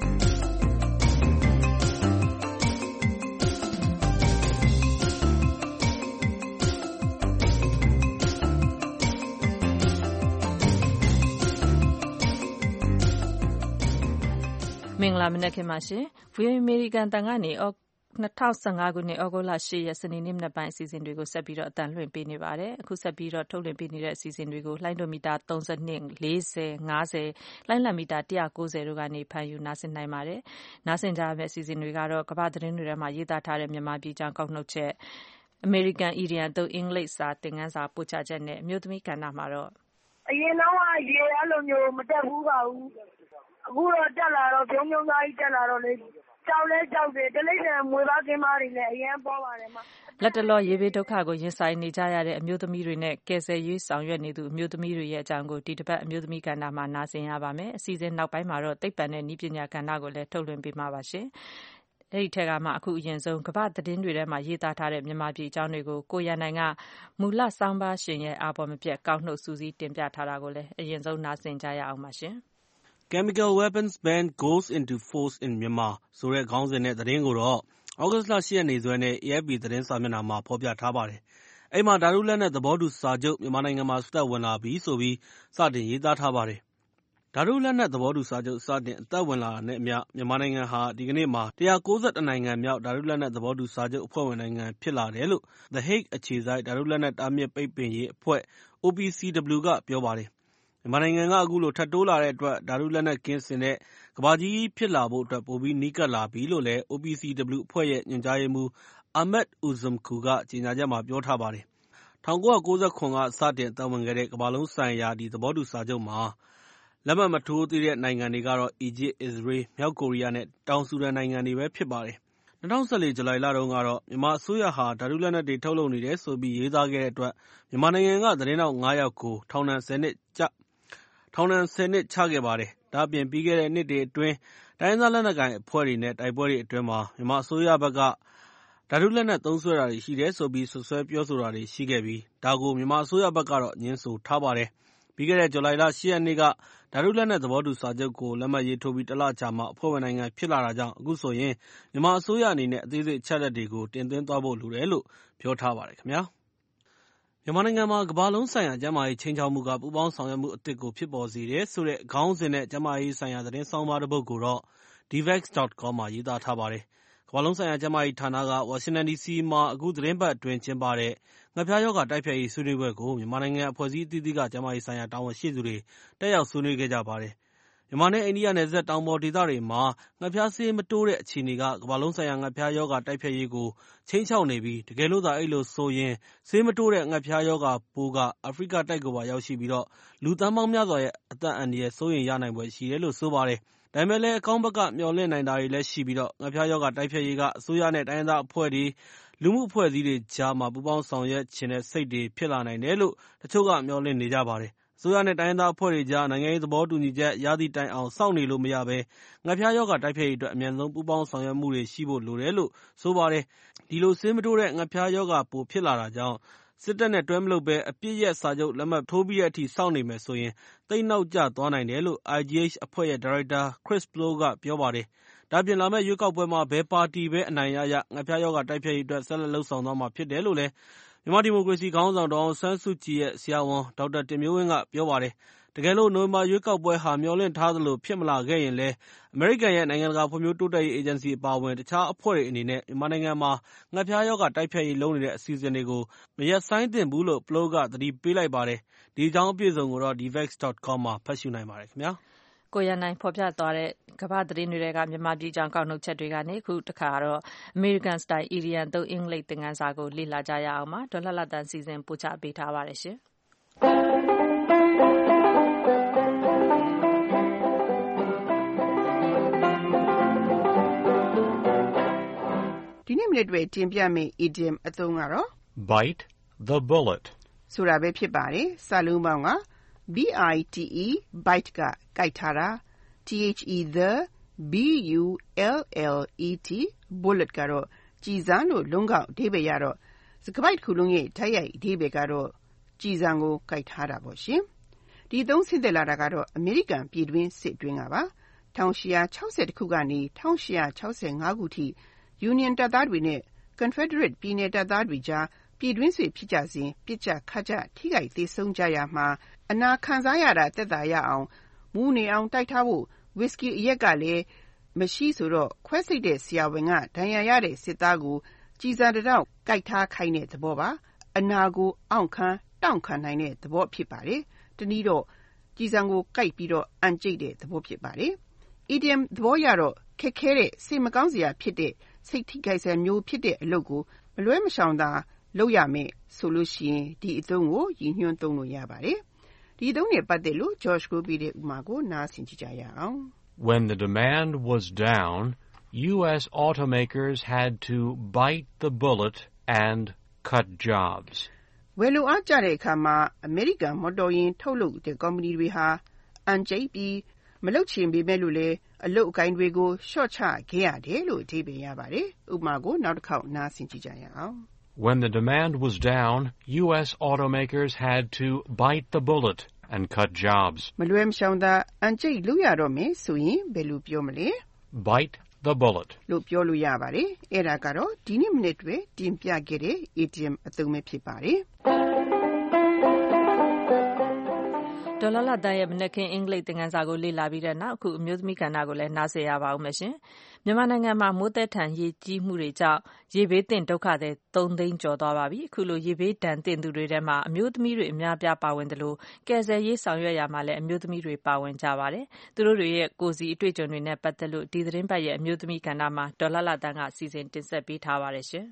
မင်္ဂလာမနက်ခင်းပါရှင်။ ဗီအိုအေ အမေရိကန်အသံကနေ၂၀၁၅ခုနှစ်ဩဂုတ်လ၈ရက်စနေနေ့မနက်ပိုင်းအစီအစဉ်တွေကိုဆက်ပြီးတော့အသံလွှင့်ပေးနေပါတယ်။အခုဆက်ပြီးတော့ထုတ်လွှင့်ပေးနေတဲ့အစီအစဉ်တွေကိုလှိုင်းဒိုမီတာ၃၂ ၄၀ ၅၀လိုင်းလံမီတာ၁၉၀တို့ကနေဖမ်းယူနားဆင်နိုင်ပါတယ်။နားဆင်ကြရမယ့်အစီအစဉ်တွေကတော့ကမ္ဘာသတင်းတွေထဲမှာရေးသားထားတဲ့မြန်မာပြည်ကြောင်းကောက်နှုတ်ချက်အမေရိကန်အီဒီယံအသုံးအင်္ဂလိပ်စာသင်ခန်းစာပို့ချချက်နဲ့အမျိုးသမီးကဏ္ဍမှာတော့အရင်တော့ရေအဲ့လိုမျိုးမတက်ဘူးပါဘူးအခုတော့တက်လာတော့ပြုံးပြုံးသားကြီးတက်လာတော့လေကြောက်လဲကြောက်တယ်တလိမ့်တယ်မွေသားကင်းမားတွေနဲ့အရင်ပေါ်ပါတယ်မှာလက်တလောရေဘေးဒုက္ခကိုရင်ဆိုင်နေကြရတဲ့အမျိုးသမီးတွေနဲ့ကယ်ဆယ်ရေးဆောင်ရွက်နေသူအမျိုးသမီးတွေရဲ့အကြောင်းကိုဒီတစ်ပတ်အမျိုးသမီးကဏ္ဍမှာနားဆင်ရပါမယ်။အစီအစဉ်နောက်ပိုင်းမှာတော့သိပ္ပံနဲ့နည်းပညာကဏ္ဍကိုလည်းထုတ်လွှင့်ပေးမှာပါရှင်။အဲ့ဒီထက်ကမှအခုအရင်ဆုံးကမ္ဘာသတင်းတွေထဲမှာရေးသားထားတဲ့မြန်မာပြည်အကြောင်းတွေကိုကိုရန်နိုင်ကမူလဆောင်းပါးရှင်ရဲ့အာပေါ်မပြတ်ကောက်နှုတ်စူးစီးတင်ပြထားတာကိုလည်းအရင်ဆုံးနားဆင်ကြရအောင်ပါရှင်။ Chemical weapons ban goes into force in Myanmar ဆိုတဲ့ခေါင်းစဉ်နဲ့သတင်းကိုတော့ဩဂုတ်လ၈ရက်နေ့စွဲနဲ့ A F P သတင်းစာမျက်နှာမှာဖော်ပြထားပါတယ်။အဲ့မှာဓာတုလက်နက်သဘောတူစာချုပ်မြန်မာနိုင်ငံမှာစသက်ဝင်လာပြီဆိုပြီးစတင်ရေးသားထားပါတယ်။ဓာတုလက်နက်သဘောတူစာချုပ်စတင်အသက်ဝင်လာတာနဲ့အမျှမြန်မာနိုင်ငံဟာဒီကနေ့မှာ၁၉၁နိုင်ငံမြောက်ဓာတုလက်နက်သဘောတူစာချုပ်အဖွဲ့ဝင်နိုင်ငံဖြစ်လာတယ်လို့ The Hague အခြေစိုက်ဓာတုလက်နက်တားမြစ်ပိတ်ပင်ရေးအဖွဲ့ O P C W ကပြောပါတယ်။မြန်မာနိုင်ငံကအခုလိုထပ်တိုးလာတဲ့အတွက်ဓာတုလက်နက်ကင်းစင်တဲ့ကမ္ဘာကြီးဖြစ်လာဖို့အတွက်ပိုပြီးနီးကပ်လာပြီလို့လည်း O P C W အဖွဲ့ရဲ့ညွှန်ကြားရေးမှူး Ahmed Uzumku ကကြေညာချက်မှာပြောထားပါတယ်။၁၉၉၇ ကစတင်အသက်ဝင်ခဲ့တဲ့ကမ္ဘာလုံးဆိုင်ရာဒီသဘောတူစာချုပ်မှာလက်မှတ်မထိုးသေးတဲ့နိုင်ငံတွေကတော့အီဂျစ်၊အစ္စရေး၊မြောက်ကိုရီးယားနဲ့တောင်ဆူဒန်နိုင်ငံတွေပဲဖြစ်ပါတယ်။၂၀၁၄ဇူလိုင်လတုန်းကတော့မြန်မာအစိုးရဟာဓာတုလက်နက်တွေထုတ်လုပ်နေတယ်ဆိုပြီးရေးသားခဲ့တဲ့အတွက်မြန်မာနိုင်ငံကသတင်းထောက်ငါးယောက်ကိုထောင်ဒဏ်၁၀နှစ်ကျထောင်ဒဏ်၁၀နှစ်ချခဲ့ပါတယ်။ဒါ့အပြင်ပြီးခဲ့တဲ့နှစ်တွေအတွင်းတိုင်းရင်းသားလက်နက်ကိုင်အဖွဲ့တွေနဲ့တိုက်ပွဲတွေအတွင်းမှာမြန်မာအစိုးရဘက်ကဓာတုလက်နက်သုံးစွဲတာတွေရှိတယ်ဆိုပြီးစွပ်စွဲပြောဆိုတာတွေရှိခဲ့ပြီးဒါကိုမြန်မာအစိုးရဘက်ကတော့ငြင်းဆိုထားပါတယ်။ပြီးခဲ့တဲ့ဇူလိုင်လ၈ရက်နေ့ကဓာတုလက်နက်သဘောတူစာချုပ်ကိုလက်မှတ်ရေးထိုးပြီးတလကြာမှအဖွဲ့ဝင်နိုင်ငံဖြစ်လာတာကြောင့်အခုဆိုရင်မြန်မာအစိုးရအနေနဲ့အသေးစိတ်အချက်အလက်တွေကိုတင်သွင်းသွားဖို့လိုတယ်လို့ပြောထားပါတယ်ခင်ဗျာ။မြန်မာနိုင်ငံမှာကမ္ဘာလုံးဆိုင်ရာကျန်းမာရေးခြိမ်းခြောက်မှုကပူးပေါင်းဆောင်ရွက်မှုအသစ်ကိုဖြစ်ပေါ်စေတယ်ဆိုတဲ့ခေါင်းစဉ်နဲ့ကျန်းမာရေးဆိုင်ရာသတင်းဆောင်းပါးတစ်ပုဒ်ကိုတော့ D V A X dot com မှာရေးသားထားပါတယ်။ကမ္ဘာလုံးဆိုင်ရာကျန်းမာရေးဌာနကဝါရှင်တန်ဒီစီမှာအခုသတင်းပတ်အတွင်းကျင်းပတဲ့ငှက်ဖျားရောဂါတိုက်ဖျက်ရေးဆွေးနွေးပွဲကိုမြန်မာနိုင်ငံအဖွဲ့အစည်းအသီးသီးကကျန်းမာရေးဆိုင်ရာတာဝန်ရှိသူတွေတက်ရောက်ဆွေးနွေးခဲ့ကြပါတယ်။မြန်မာနဲ့အိန္ဒိယနယ်စပ်တောင်ပေါ်ဒေသတွေမှာငှက်ဖျားဆေးမတိုးတဲ့အခြေအနေကကမ္ဘာလုံးဆိုင်ရာငှက်ဖျားရောဂါတိုက်ဖျက်ရေးကိုခြိမ်းခြောက်နေပြီးတကယ်လို့သာအဲ့လိုဆိုရင်ဆေးမတိုးတဲ့ငှက်ဖျားရောဂါပိုးကအာဖရိကတိုက်ကိုပါရောက်ရှိပြီးတော့လူသန်းပေါင်းများစွာရဲ့အသက်အန္တရာယ်စိုးရိမ်ရနိုင်ဖွယ်ရှိတယ်လို့ဆိုပါတယ်။ဒါပေမဲ့လည်းအကောင်းဘက်ကမျှော်လင့်နိုင်တာတွေလည်းရှိပြီးတော့ငှက်ဖျားရောဂါတိုက်ဖျက်ရေးကအစိုးရနဲ့တိုင်းရင်းသားအဖွဲ့တွေလူမှုအဖွဲ့အစည်းတွေကြားမှာပူးပေါင်းဆောင်ရွက်ခြင်းတဲ့စိတ်တွေဖြစ်လာနိုင်တယ်လို့တချို့ကမျှော်လင့်နေကြပါတယ်။အစိုးရနဲ့တိုင်းရင်းသားအဖွဲ့တွေကြားနိုင်ငံရေးသဘောတူညီချက်ရသည့်တိုင်အောင်စောင့်နေလို့မရဘဲငှက်ဖျားရောဂါတိုက်ဖျက်ရေးအတွက်အမြန်ဆုံးပူးပေါင်းဆောင်ရွက်မှုတွေရှိဖို့လိုတယ်လို့ဆိုပါတယ်။ဒီလိုဆေးမတိုးတဲ့ငှက်ဖျားရောဂါပိုဖြစ်လာတာကြောင့်စစ်တပ်နဲ့တွဲမလုပ်ဘဲအပြစ်ရက်စာချုပ်လက်မှတ်ထိုးပြီးတဲ့အထိစောင့်နေမယ်ဆိုရင်သိပ်နောက်ကျသွားနိုင်တယ်လို့ I G H အဖွဲ့ရဲ့ဒါရိုက်တာ Chris Plow ကပြောပါတယ်။ဒါ့အပြင်လာမယ့်ရွေးကောက်ပွဲမှာဘယ်ပါတီပဲအနိုင်ရရငှက်ဖျားရောဂါတိုက်ဖျက်ရေးအတွက်ဆက်လက်လှုပ်ဆောင်သွားမှာဖြစ်တယ်လို့လည်းမြန်မာဒီမိုကရေစီခေါင်းဆောင်ဒေါ်အောင်ဆန်းစုကြည်ရဲ့ဆရာဝန်ဒေါက်တာတင်မျိုးဝင်းကပြောပါတယ်။တကယ်လို့နိုဝင်ဘာရွေးကောက်ပွဲဟာမျှော်လင့်ထားသလိုဖြစ်မလာခဲ့ရင်လည်းအမေရိကန်ရဲ့နိုင်ငံတကာဖွံ့ဖြိုးတိုးတက်ရေးအေဂျင်စီအပါအဝင်တခြားအဖွဲ့တွေအနေနဲ့မြန်မာနိုင်ငံမှာငှက်ဖျားရောဂါတိုက်ဖျက်ရေးလုပ်နေတဲ့အစီအစဉ်တွေကိုမရပ်ဆိုင်းသင့်ဘူးလို့ Plow ကသတိပေးလိုက်ပါတယ်။ဒီအကြောင်းအပြည့်အစုံကိုတော့ D V A X dot com မှာဖတ်ရှုနိုင်ပါတယ်ခင်ဗျာ။ကိုရန်နိုင်ဖော်ပြသွားတဲ့ကမ္ဘာသတင်းတွေကမြန်မာပြည်ကြောင်းကောက်နှုတ်ချက်တွေကနေအခုတခါတော့ American Style အီဒီယံသုံးအင်္ဂလိပ်သင်ခန်းစာကိုလေ့လာကြရအောင်ပါ။ဒေါ်လှလှတန်စီစဉ်ပို့ချပေးထားပါတယ်ရှင်။ဒီနေ့မိနစ်တွေတင်ပြမယ့် idiom အသုံးကတော့ bite the bullet ဆိုတာပဲဖြစ်ပါတယ်။စာလုံးပေါင်းက B I T E bite ကကိုက်ထားတာ T H E the B U L L E T bullet ကတော့ကြည်စံလို့လုံးကောက်အဓိပ္ပာယ်ရတော့စကားပိုက်တစ်ခုလုံးရဲ့တိုက်ရိုက်အဓိပ္ပာယ်ကတော့ကြည်စံကိုကိုက်ထားတာပေါ့ရှင်ဒီသုံးဆင့်သက်လာတာကတော့အမေရိကန်ပြည်တွင်းစစ်တွင်းကပါeighteen sixtyခုကနေeighteen sixty-fiveခုထိ Union တပ်သားတွေနဲ့ Confederate ပြည်နယ်တပ်သားတွေကြားပြည်တွင်းစစ်ဖြစ်ကြစဉ်ပြစ်ကြခတ်ကြထိခိုက်သေးဆုံးကြရမှာအနာခံစားရတာတက်တာရအောင်မူးနေအောင်တိုက်ထားဖို့ဝစ်စကီအရက်ကလည်းမရှိဆိုတော့ခွဲစိတ်တဲ့ဆရာဝန်ကဒဏ်ရာရတဲ့စစ်သားကိုကြည်စံတောက်ကိုက်ထားခိုင်းတဲ့သဘောပါအနာကိုအောင့်ခံတောင့်ခံနိုင်တဲ့သဘောဖြစ်ပါတယ်တနည်းတော့ကြည်စံကိုကိုက်ပြီးတော့အန်ကျိတ်တဲ့သဘောဖြစ်ပါတယ် idiom သဘောရတော့ခက်ခဲတဲ့စိတ်မကောင်းစရာဖြစ်တဲ့စိတ်ထိခိုက်စရာမျိုးဖြစ်တဲ့အလုပ်ကိုမလွဲမရှောင်သာလုပ်ရမယ်ဆိုလို့ရှိရင်ဒီအသုံးကိုရည်ညွှန်းသုံးလို့ရပါတယ်ဒီအသုံးနဲ့ပတ်သက်လို့ George ကိုပြတဲ့ဥပမာကိုနားဆင်ကြည့်ကြရအောင် When the demand was down, U S automakers had to bite the bullet and cut jobs. ဝယ်လိုအားကျတဲ့အခါမှာအမေရိကန်မော်တော်ယာဉ်ထုတ်လုပ်တဲ့ကုမ္ပဏီတွေဟာအန်ကျိတ်ပြီးမလုပ်ချင်ပေမဲ့လို့လေအလုပ်အကိုင်တွေကိုရှော့ချခဲ့ရတယ်လို့အဓိပ္ပာယ်ရပါတယ်ဥပမာကိုနောက်တစ်ခေါက်နားဆင်ကြည့်ကြရအောင် When the demand was down, U S automakers had to bite the bullet and cut jobs. မလွဲမရှောင်သာအန်ကျိတ်လုပ်ရတော့မယ်ဆိုရင်ဘယ်လိုပြောမလဲ Bite the bullet. လို့ပြောလို့ရပါတယ်အဲ့ဒါကတော့ဒီနေ့မိနစ်တွေတင်ပြခဲ့တဲ့ idiom အသုံးပဲဖြစ်ပါတယ်ဒေါ်လာလာတန်ရဲ့မနက်ခင်းအင်္ဂလိပ်သင်ခန်းစာကိုလေ့လာပြီးတဲ့နောက်အခုအမျိုးသမီးကဏ္ဍကိုလည်းနားဆင်ရပါဦးမယ်ရှင်။မြန်မာနိုင်ငံမှာမိုးသက်ထန်ရေကြီးမှုတွေကြောင့်ရေဘေးသင့်ဒုက္ခသည်သုံးသိန်းကျော်သွားပါပြီ။အခုလိုရေဘေးဒဏ်သင့်သူတွေထဲမှာအမျိုးသမီးတွေအများအပြားပါဝင်သလိုကယ်ဆယ်ရေးဆောင်ရွက်ရမှာလည်းအမျိုးသမီးတွေပါဝင်ကြပါတယ်။သူတို့တွေရဲ့ကိုယ်စီအတွေ့အကြုံတွေနဲ့ပတ်သက်လို့ဒီသတင်းပတ်ရဲ့အမျိုးသမီးကဏ္ဍမှာဒေါ်လာလာတန်ကစီစဉ်တင်ဆက်ပေးထားပါတယ်ရှင်။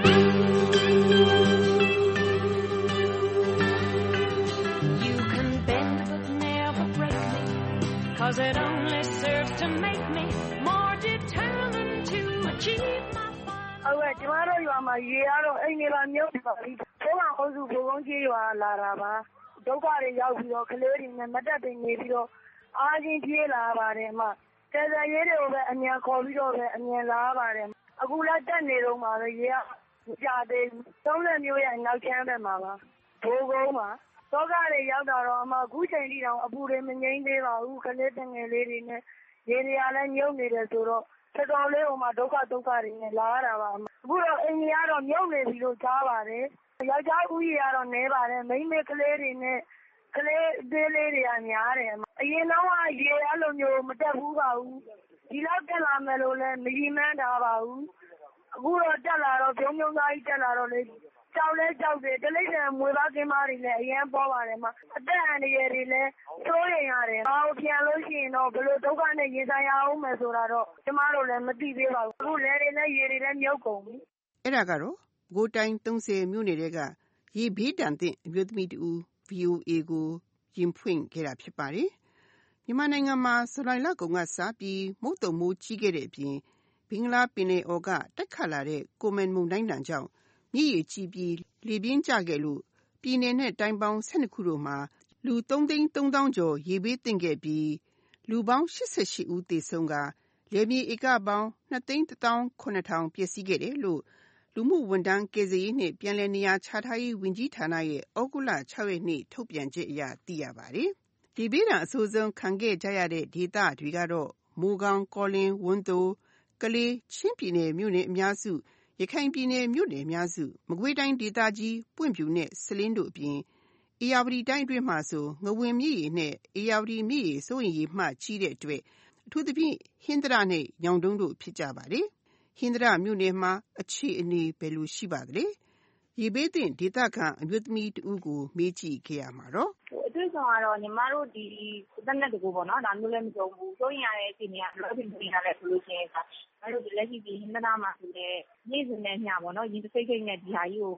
Cause it only serves to make me more determined to achieve my fun. ဟုတ်ကဲ့ကျမတို့ရွာမှာရေရတော့အိမ်နေလာမြုပ်ပါပြီ။ဘုရားအုပ်စုဘုံကုန်းကြီးရွာလာတာပါ။ဒုက္ခတွေရောက်ပြီးတော့ကလေးတွေနဲ့မတက်ပင်နေပြီးတော့အားချင်းပြေးလာပါတယ်အမ။ကယ်ဆယ်ရေးတွေကိုပဲအမြန်ခေါ်ပြီးတော့ပဲအမြန်လာပါတယ်။အခုလည်းတက်နေတော့မှာပဲရေကမကြသေးဘူး။သုံးလက်မျိုးရဲ့နောက်ချမ်းဘက်မှာပါ။ဘိုးကုန်းမှာဒုက္ခတွေရောက်တာတော့အမအခုချိန်ထိတောင်အပူတွေမငြိမ်းသေးပါဘူးကလေးတငယ်လေးတွေနဲ့ရေတွေကလည်းမြုပ်နေတယ်ဆိုတော့တော်တော်လေးဟိုမှာဒုက္ခဒုက္ခတွေနဲ့လာရတာပါအမအခုတော့အိမ်ကြီးကတော့မြုပ်နေပြီလို့ကြားပါတယ်ယောက်ျားဦးကြီးကတော့နဲပါတယ်မိန်းမေကလေးတွေနဲ့ကလေးသေးလေးတွေကများတယ်အမအရင်တော့ရေအဲ့လိုမျိုးမတက်ဘူးပါဘူးဒီလောက်တက်လာမယ်လို့လည်းမရည်မှန်းထားပါဘူးအခုတော့တက်လာတော့ပြုံးပြုံးသားကြီးတက်လာတော့လေကြောက်လဲကြောက်တယ်တလိမ့်တယ်မွေသားကင်းမတွေလည်းအရင်ပေါ်ပါတယ်မှာအသက်အန္တရာယ်တွေလည်းစိုးရိမ်ရတယ်။ဘာလို့ပြန်လို့ရှိရင်တော့ဘယ်လိုဒုက္ခနဲ့ရင်ဆိုင်ရအောင်မယ်ဆိုတာတော့ကျမတို့လည်းမသိသေးပါဘူး။အခုလဲတွေနဲ့ရေတွေလည်းမြုပ်ကုန်ပြီ။အဲ့ဒါကတော့ဘိုးတိုင်းthirtyမြို့နယ်တွေကရေဘေးဒဏ်သင့်အမျိုးသမီးတူ V O A ကိုရင်ဖွင့်ခဲ့တာဖြစ်ပါတယ်။မြန်မာနိုင်ငံမှာဇူလိုင်လကုန်ကစပြီးမုတ်တုံမိုးကြီးခဲ့တဲ့အပြင်ဘင်္ဂလားပင်လယ်အော်ကတက်ခတ်လာတဲ့ကိုမန်မုန်တိုင်းတန်ကြောင့်မြစ်ရေကြီးပြီးလေပြင်းကျခဲ့လို့ပြည်နယ်နဲ့တိုင်းပေါင်းtwelveခုတို့မှာလူthreeသိန်းthreeသောင်းကျော်ရေဘေးသင့်ခဲ့ပြီးလူပေါင်းeighty-eightဦးသေဆုံးကလယ်မြေဧကပေါင်းtwoသိန်းoneသောင်းsevenထောင်ပျက်စီးခဲ့တယ်လို့လူမှုဝန်ထမ်းကယ်ဆယ်ရေးနှင့်ပြန်လည်နေရာချထားရေးဝန်ကြီးဌာနရဲ့ဩဂုတ်လsixရက်နေ့ထုတ်ပြန်ချက်အရသိရပါတယ်။ဒီဘေးဒဏ်အဆိုးဆုံးခံခဲ့ကြရတဲ့ဒေသတွေကတော့မိုးကောင်းကောလင်းဝန်းသိုကလေးချင်းပြည်နယ်မြို့နယ်အများစုရခိုင်ပြည်နယ်မြို့နယ်အများစုမကွေးတိုင်းဒေသကြီးပွင့်ဖြူနဲ့စလင်းတို့အပြင်အေရဝတီတိုင်းအတွင်းမှာဆိုငဝင်မြစ်ရေနဲ့အေရဝတီမြစ်ရေစိုးရင်ရေမှကြီးတဲ့အတွက်အထူးသဖြင့်ဟင်္ဒရာနဲ့ညောင်တုံးတို့ဖြစ်ကြပါတယ်။ဟင်္ဒရာမြို့နယ်မှာအခြေအနေဘယ်လိုရှိပါသလဲ။ရေဘေးသင့်ဒေသခံအမျိုးသမီးတဦးကိုမေးကြည့်ခဲ့ရမှာတော့အတွေ့အကြုံကတော့ညီမတို့ဒီတက်နဲ့တကူပေါ့နော်ဒါမျိုးလည်းမကြုံဘူးစိုးရင်ရတဲ့အခြေအနေကဘယ်လိုဖြစ်နေရလဲဆိုလို့ရှိရင်ဒါတို့ဒီလက်ရှိဒီဟင်္ဒရာမှာဆိုတဲ့နေ့စဉ်နဲ့ညပေါ့နော်ရင်းတစ်စိတ်စိတ်နဲ့ဒီဟာကြီးကို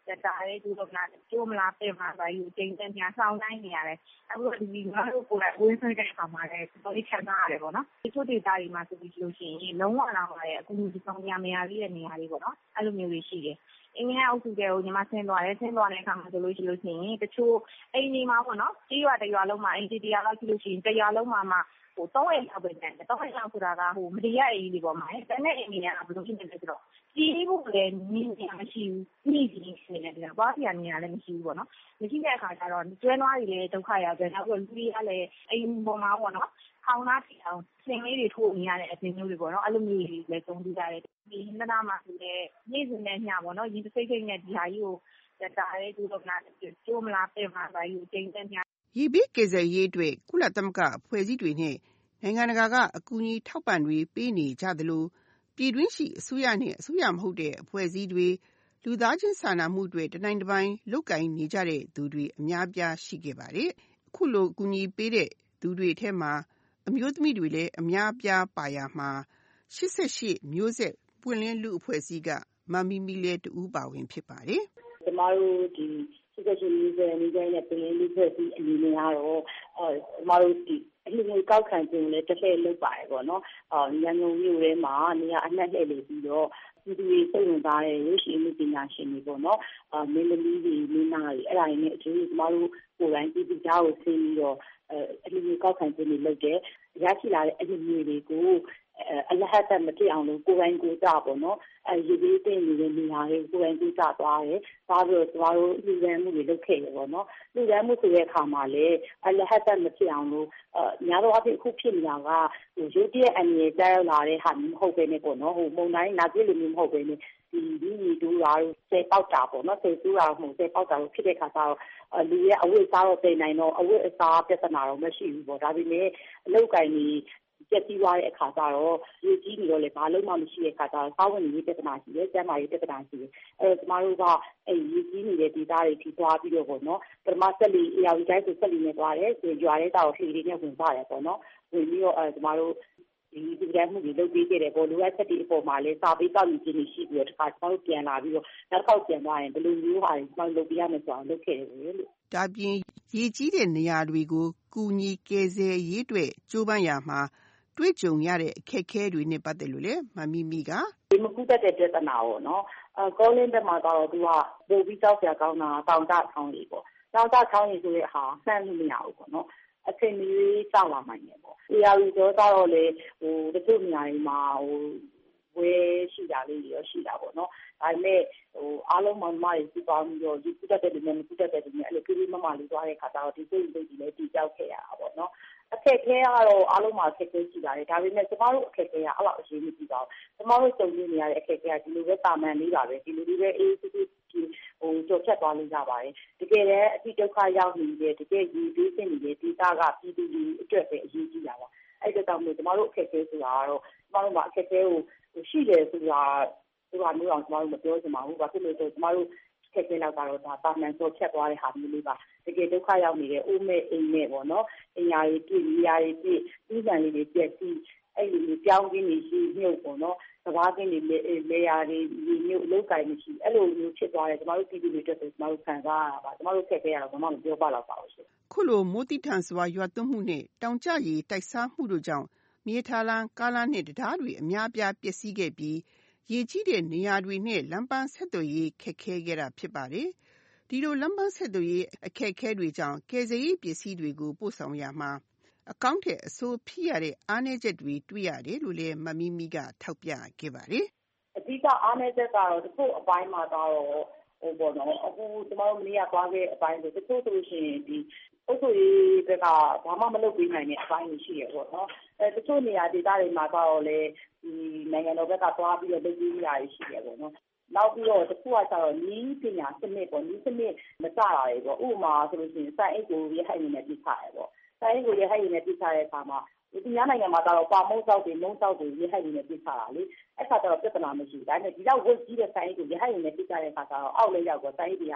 တားတဲ့သူတို့ကကျိုးမလားပြင်မှာပါယူချိန်တန်းများစောင်းတိုင်းနေရတယ်အခုတော့ဒီငါတို့ကိုယ်တိုင်ဝင်းဆွဲတဲ့အခါမှာလည်းတော်တော်ချမ်းသာရတယ်ပေါ့နော်ဒီချို့ဒေတာတွေမှာဆိုပြီးလို့ရှိရင်လုံးဝလာပါတယ်အခုဒီဆောင်ရမရသေးတဲ့နေရာတွေပေါ့နော်အဲ့လိုမျိုးတွေရှိတယ်အင်းငယ်အုပ်စုတွေကိုညီမဆင်းသွားတယ်ဆင်းသွားတဲ့အခါမှာဆိုလို့ရှိလို့ရှိရင်တချို့အိမ်ဒီမှာပေါ့နော်ကြီးရွာတရွာလုံးမှာအိမ်ဒီတရားလောက်ရှိလို့ရှိရင်တရွာလုံးမှာမှဟိုသုံးအိမ်လောက်ပဲတန်းတယ်သုံးအိမ်လောက်ဆိုတာကဟိုမတရားအိမ်တွေပေါ်မှာတန်းတဲ့အိမ်တွေကဘယ်လိုဖြစ်နေလဲဆိုတော့ကြီးဖို့လည်းနည်းနည်းမရှိဘူးနေ့ကြီးနေတယ်ဒါဘာပြနေရလဲမရှိဘူးပေါ့နော်မရှိတဲ့အခါကျတော့ကျွဲနွားတွေလည်းဒုက္ခရောက်တယ်နောက်ပြီးလူတွေကလည်းအိမ်ပေါ်မှာပေါ့နော်ခေါင်းသားထီအောင်ဆင်လေးတွေထိုးနေရတဲ့အပြင်မျိုးတွေပေါ့နော်အဲ့လိုမျိုးတွေလည်းသုံးကြရတယ်ဒီဟင်းသားမှာဆိုလည်းနေ့စဉ်နဲ့ညပေါ့နော်ရင်စိတ်စိတ်နဲ့ဒီဟာကြီးကိုတားတဲ့သူတို့ကကျိုးမလားပြင်မှာပါယူချိန်တန်းများရေဘေးကယ်ဆယ်ရေးအတွက်ကုလသမဂ္ဂအဖွဲ့အစည်းတွေနဲ့နိုင်ငံတကာကအကူအညီထောက်ပံ့တွေပေးနေကြသလိုပြည်တွင်းရှိအစိုးရနဲ့အစိုးရမဟုတ်တဲ့အဖွဲ့အစည်းတွေလူသားချင်းစာနာမှုတွေတနိုင်တပိုင်းလုပ်ကိုင်နေကြတဲ့သူတွေအများပြားရှိခဲ့ပါတယ်အခုလိုအကူအညီပေးတဲ့သူတွေထဲမှာအမျိုးသမီးတွေလည်းအများပြားပါရမှာရှစ်ဆယ့်ရှစ်မျိုးဆက်ပွင့်လင်းလူအဖွဲ့အစည်းကမမီမီလဲတူပါဝင်ဖြစ်ပါတယ်ကျမတို့ဒီရှစ်ဆယ့်ရှစ်မျိုးဆက်မျိုးဆက်နဲ့ပွင့်လင်းလူအဖွဲ့အစည်းအနေနဲ့ကတော့အဲကျမတို့ဒီအလှူငွေကောက်ခံခြင်းလည်းတစ်ဖက်လုပ်ပါတယ်ပေါ့နော်အော်ရန်ကုန်မြို့ထဲမှာနေရာအနှံ့လှည့်လည်ပြီးတော့ဒီဒီစိတ်ဝင်စားတဲ့ရုပ်ရှင်မှုပညာရှင်တွေပေါ့နော်အာမင်းသမီးတွေမင်းသားတွေအဲ့ဒါတွေနဲ့အကျိုးကျမတို့ကိုယ်တိုင်ပြည်သူကြားကိုဆင်းပြီးတော့အလှူငွေကောက်ခံခြင်းတွေလုပ်တယ်ရရှိလာတဲ့အလှူငွေတွေကိုအလဟတ်တ်မဖြစ်အောင်လို့ကိုယ်ပိုင်ကိုယ်ကြပေါ့နော်အဲရေဘေးတင်နေတဲ့နေရာတွေကိုယ်ပိုင်ကိုယ်ကြသွားတယ်သွားပြီးတော့ကျမတို့လူရန်မှုတွေလုပ်ခဲ့ရပေါ့နော်လူရန်မှုဆိုတဲ့အခါမှာလည်းအလဟတ်တ်မဖြစ်အောင်လို့အဲများသောအားဖြင့်အခုဖြစ်နေတာကဟိုရုပ်တရက်အန်ရကြားရောက်လာတဲ့ဟာမျိုးမဟုတ်ပဲနဲ့ပေါ့နော်ဟိုမုံတိုင်းနာပြည့်လိုမျိုးမဟုတ်ပဲနဲ့ဒီဒီဒီဒူရာဆယ်ပေါက်တာပေါ့နော်ဆယ်ကျူရာမှုဆယ်ပေါက်တာလို့ဖြစ်တဲ့ခါကျတော့လူရဲ့အဝတ်အစားတော့တင်နိုင်တော့အဝတ်အစားပြဿနာတော့မရှိဘူးပေါ့ဒါပေမဲ့အလုပ်ကိုင်ကြီးပြည့်စည်သွားတဲ့အခါကျတော့ရေကြီးနေတော့လေဘာလို့မှမရှိတဲ့အခါကျတော့စောင်းဝင်ရေးပြဿနာရှိတယ်ကျန်းမာရေးပြဿနာရှိတယ်အဲတော့ကျမတို့ကအဲရေကြီးနေတဲ့ဒေသတွေထိသွားပြီးတော့ပေါ့နော်ပထမဆက်လီအရာကြီးတိုင်းဆိုဆက်လီနဲ့သွားတယ်ဆိုရွာတဲ့တောက်လှေတွေနဲ့ဝင်ပါတယ်ပေါ့နော်ဝင်ပြီးတော့အဲကျမတို့ဒီဒီကမှုတွေလုပ်ပေးခဲ့တယ်ပေါ့လိုအပ်ချက်တွေအပေါ်မှာလည်းစာပေးကောက်ယူခြင်းရှိပြီးတော့တခါကျမတို့ပြန်လာပြီးတော့နောက်တစ်ခေါက်ပြန်သွားရင်ဘယ်လိုမျိုးဟာတွေကျမတို့လုပ်ပေးရမယ်ဆိုအောင်လုပ်ခဲ့တယ်လို့ဒါပြင်ရေကြီးတဲ့နေရာတွေကိုကူညီကယ်ဆယ်ရေးအတွက်ကြိုးပမ်းရမှာတွေ့ကြုံရတဲ့အခက်အခဲတွေနဲ့ပတ်သက်လို့လေမမီမီကဒီမကူတတ်တဲ့ပြဿနာပေါ့နော်အဲကောလင်းတက်မှာတော့သူကပိုပြီးကြောက်စရာကောင်းတာတောင်တချောင်းကြီးပေါ့တောင်တချောင်းကြီးဆိုတဲ့ဟာဆန်းလို့မရဘူးပေါ့နော်အချိန်မီကြောက်လာနိုင်တယ်ပေါ့။တရားဝင်ကြောတော့လေဟိုတချို့နေရာတွေမှာဟိုဝဲရှိတာလေးရောရှိတာပေါ့နော်။ဒါပေမဲ့ဟိုအားလုံးမမတွေစီပေါင်းပြီးတော့ဒီကုတတ်တဲ့လူမျိုးကုတတ်တဲ့လူမျိုးအဲ့လိုကိရိမမလေးသွားတဲ့ခါကျတော့ဒီစိတ်စိတ်ကြီးလည်းတည်ကြောက်ခဲ့ရတာပေါ့နော်။အခက်အခဲကတော့အားလုံးမှာအခက်အခဲရှိပါတယ်။ဒါပေမဲ့ကျမတို့အခက်အခဲကအဲ့လောက်အရေးမကြီးပါဘူး။ကျမတို့ကြုံနေရတဲ့အခက်အခဲကဒီလိုပဲတာမန်လေးပါပဲ။ဒီလိုလေးပဲအေးစစ်စစ်ဟိုကြော်ဖြတ်သွားလို့ရပါတယ်တကယ်လည်းအတိဒုက္ခရောက်နေတဲ့တကယ်ကြီးပြီးဖြစ်နေတဲ့ဒေသကပြည်သူတွေအတွက်ပဲအရေးကြီးတာပါအဲ့ဒါကြောင့်မို့ကျမတို့အခက်အခဲဆိုတာကတော့ကျမတို့မှာအခက်အခဲကိုရှိတယ်ဆိုတာဆိုတာမျိုးအောင်ကျမတို့မပြောချင်ပါဘူးဘာဖြစ်လို့လဲဆိုတော့ကျမတို့အခက်အခဲလောက်ကတော့ဒါတာမန်ကြော်ဖြတ်သွားတဲ့ဟာမျိုးလေးပါတကယ်ဒုက္ခရောက်နေတဲ့အိုးမဲ့အိမ်မဲ့ပေါ့နော်အရာတွေပြည်နေရာတွေပြည်ပြီးစံလေးတွေပြည့်စည်အဲ့ဒီပြောင်းခြင်းတွေရှိမြုပ်ပေါ့နော်စဘာကင်းတွေလေယာတွေဒီမျိုးအလုပ်ကိုင်မရှိအဲ့လိုမျိုးဖြစ်သွားတယ်ကျမတို့ပြည်သူတွေအတွက်ဆိုကျမတို့ခံစားရတာပါကျမတို့ခက်ခဲရတော့ဘာမှမပြောပါတော့ပါဘူးရှင်ခုလိုမိုးတိထန်စွာရွာသွန်းမှုနဲ့တောင်ကျရေတိုက်စားမှုတို့ကြောင့်မြေထားလန်းကားလမ်းနဲ့တရားတွေအများပြားပျက်စီးခဲ့ပြီးရေကြီးတဲ့နေရာတွေနဲ့လမ်းပန်းဆက်သွယ်ရေးခက်ခဲခဲ့တာဖြစ်ပါတယ်ဒီလိုလမ်းပန်းဆက်သွယ်ရေးအခက်အခဲတွေကြောင့်ကယ်ဆယ်ရေးပစ္စည်းတွေကိုပို့ဆောင်ရမှာအကောင့်တဲ့အဆိုးဖြစ်ရတဲ့အားနည်းချက်တွေတွေ့ရတယ်လို့လည်းမမီမီကထောက်ပြခဲ့ပါတယ်အဓိကအားနည်းချက်ကတော့တချို့အပိုင်းမှာတော့ဟိုပေါ့နော်အခုကျမတို့မနေ့ကသွားခဲ့အပိုင်းဆိုတချို့ဆိုရှင်ဒီအုပ်ချုပ်ရေးဘက်ကဘာမှမလုပ်ပေးနိုင်တဲ့အပိုင်းရှိရပေါ့နော်အဲတချို့နေရာဒေသတွေမှာတော့လေဒီနိုင်ငံတော်ဘက်ကသွားပြီးတော့လုပ်ပေးရရရှိရပေါ့နော်နောက်ပြီးတော့တခုကကျတော့နီးပညာစနစ်ပေါ့နီးစနစ်မကြတာတွေပေါ့ဥပမာဆိုလို့ရှိရင်စိုက်အိတ်ကိုရဟိုက်နေပြစ်ချရပေါ့စိုက်အိတ်ကိုရဟိုက်နေပြစ်ချတဲ့အခါမှာဒီညာနိုင်ငံမှာတော့ပါမုံစောက်တွေမုံစောက်တွေရဟိုက်နေပြစ်ချတာလေအဲ့ခါကျတော့ပြဿနာမရှိဘူးဒါပေမဲ့ဒီတော့ဝတ်ကြီးတဲ့စိုက်အိတ်ကိုရဟိုက်နေပြစ်ချတဲ့အခါကျတော့အောက်လေးရောက်တော့စိုက်အိတ်တွေက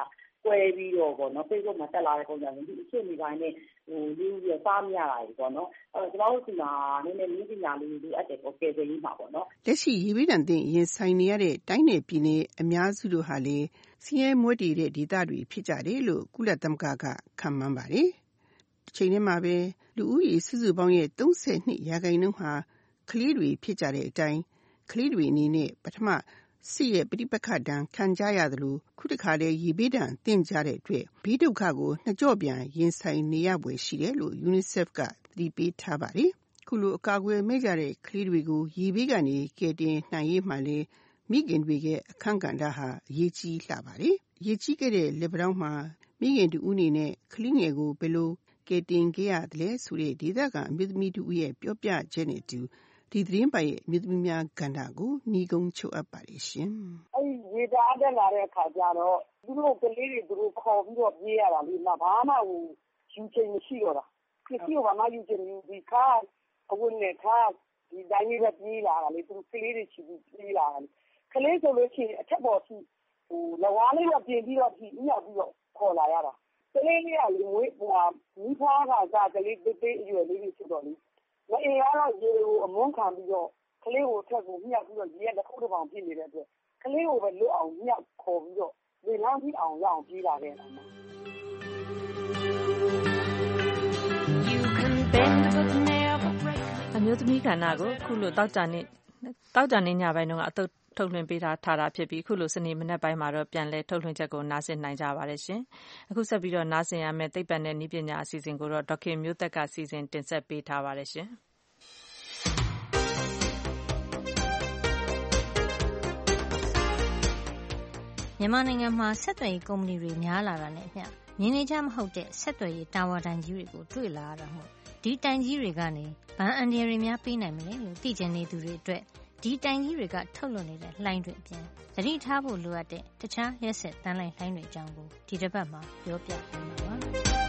ကွဲပြီးတော့ပေါ့နော် Facebook မှာတက်လာတဲ့ပုံစံမျိုးဒီအဖြစ်နေပိုင်းနဲ့ဟိုလူပြီးစားမရတာတွေပေါ့နော်အဲ့တော့ကျွန်တော်တို့ဒီမှာနည်းနည်းနည်းပညာလေးတွေအပ်တယ်ပေါ့ကယ်ဆယ်ရေးမှာပေါ့နော်လက်ရှိရေဘေးဒဏ်သင့်ရင်ဆိုင်နေရတဲ့တိုင်းနယ်ပြည်နယ်အများစုတို့ဟာလေဆင်းရဲမွဲတေတဲ့ဒေသတွေဖြစ်ကြတယ်လို့ကုလသမဂ္ဂကခန့်မှန်းပါတယ်။တစ်ချိန်တည်းမှာပဲလူဦးရေစုစုပေါင်းရဲ့သုံးဆယ်နှစ်ရာခိုင်နှုန်းဟာကလေးတွေဖြစ်ကြတဲ့အတိုင်းကလေးတွေအနေနဲ့ပထမစစ်ရဲ့ပြိပက္ခဒဏ်ခံကြရသလိုခုတစ်ခါတည်းရေဘေးဒဏ်သင့်ကြတဲ့အတွက်ဘေးဒုက္ခကိုနှစ်ကြော့ပြန်ရင်ဆိုင်နေရပွေရှိတယ်လို့ UNICEF ကသတိပေးထားပါတယ်။ခုလိုအကာအကွယ်မဲ့ကြတဲ့ကလေးတွေကိုရေဘေးကနေကယ်တင်နိုင်ရေးမှလည်းမိခင်တွေရဲ့အခန်းကဏ္ဍဟာအရေးကြီးလှပါတယ်။ရေကြီးခဲ့တဲ့လက်ပံတောင်းမှာမိခင်တူဦးနေနဲ့ကလေးငယ်ကိုဘယ်လိုကယ်တင်ခဲ့ရတယ်လဲဆိုတဲ့ဒေသခံအမျိုးသမီးတူဦးရဲ့ပြောပြချက်နဲ့တူဒီသတင်းပိုင်ရဲ့အမျိုးသမီးများကဏ္ဍကိုညီကုန်းချုပ်အပ်ပါလိမ့်ရှင်။အဲ့ဒီရေတားတက်လာတဲ့အခါကျတော့သူတို့ကလေးတွေသူတို့ခေါ်ပြီးတော့ပြေးရတာလေ။ဘာမှဟိုယူချိန်မရှိတော့တာ။ဒီလိုဘာမှယူချိန်ဒီခါအဝတ်နဲ့ခါဒီတိုင်းလေးပဲပြေးလာတာလေ။သူတို့ကလေးတွေချီပြီးပြေးလာတာလေ။ကလေးဆိုလို့ရှိရင်အထက်ပေါ်ရှိဟိုလဝါးလေးတော့ပြင်ပြီးတော့ဒီမြောက်ပြီးတော့ခေါ်လာရတာ။ကလေးလေးကလေဝေးဟိုမိဖွားကစားကလေးပေးပေးအရွယ်လေးတွေဖြစ်တော့လေမအေးရတော့ရေကိုအမွန်းခံပြီးတော့ကလေးကိုထက်ကိုမြောက်ပြီးတော့ရေကတစ်ခုတစ်ပေါင်ပြည့်နေတဲ့အတွက်ကလေးကိုပဲလွတ်အောင်မြောက်ခေါ်ပြီးတော့လေလမ်းပြီးအောင်ရအောင်ပြေးလာခဲ့တာမှာအမျိုးသမီးကဏ္ဍကိုခုလိုတောက်ကြနေတောက်ကြနေညပိုင်းတုန်းကအတုထုတ်လွှင့်ပေးထားထားတာဖြစ်ပြီးခုလိုစနေမနက်ပိုင်းမှာတော့ပြန်လဲထုတ်လွှင့်ချက်ကိုနားဆင်နိုင်ကြပါတယ်ရှင်အခုဆက်ပြီးတော့နားဆင်ရမယ့်သိပ္ပံနဲ့နည်းပညာအစီအစဉ်ကိုတော့ဒေါက်ခင်မျိုးသက်ကစီစဉ်တင်ဆက်ပေးထားပါတယ်ရှင်မြန်မာနိုင်ငံမှာဆက်သွယ်ရေးကုမ္ပဏီတွေများလာတာနဲ့အမျှမြင်နေကြမဟုတ်တဲ့ဆက်သွယ်ရေးတာဝါတိုင်ကြီးတွေကိုတွေ့လာရတာမို့ဒီတိုင်ကြီးတွေကနေဗန်အန်ဒီရီများပေးနိုင်မလဲလို့သိချင်နေသူတွေအတွက်ဒီတိုင်ကြီးတွေကထုတ်လွှင့်နေတဲ့လှိုင်းတွေအပြင်သတိထားဖို့လိုအပ်တဲ့တခြားလျှက်စစ်တန်းလိုက်လှိုင်းတွေအကြောင်းကိုဒီတစ်ပတ်မှာပြောပြပေးမှာပါ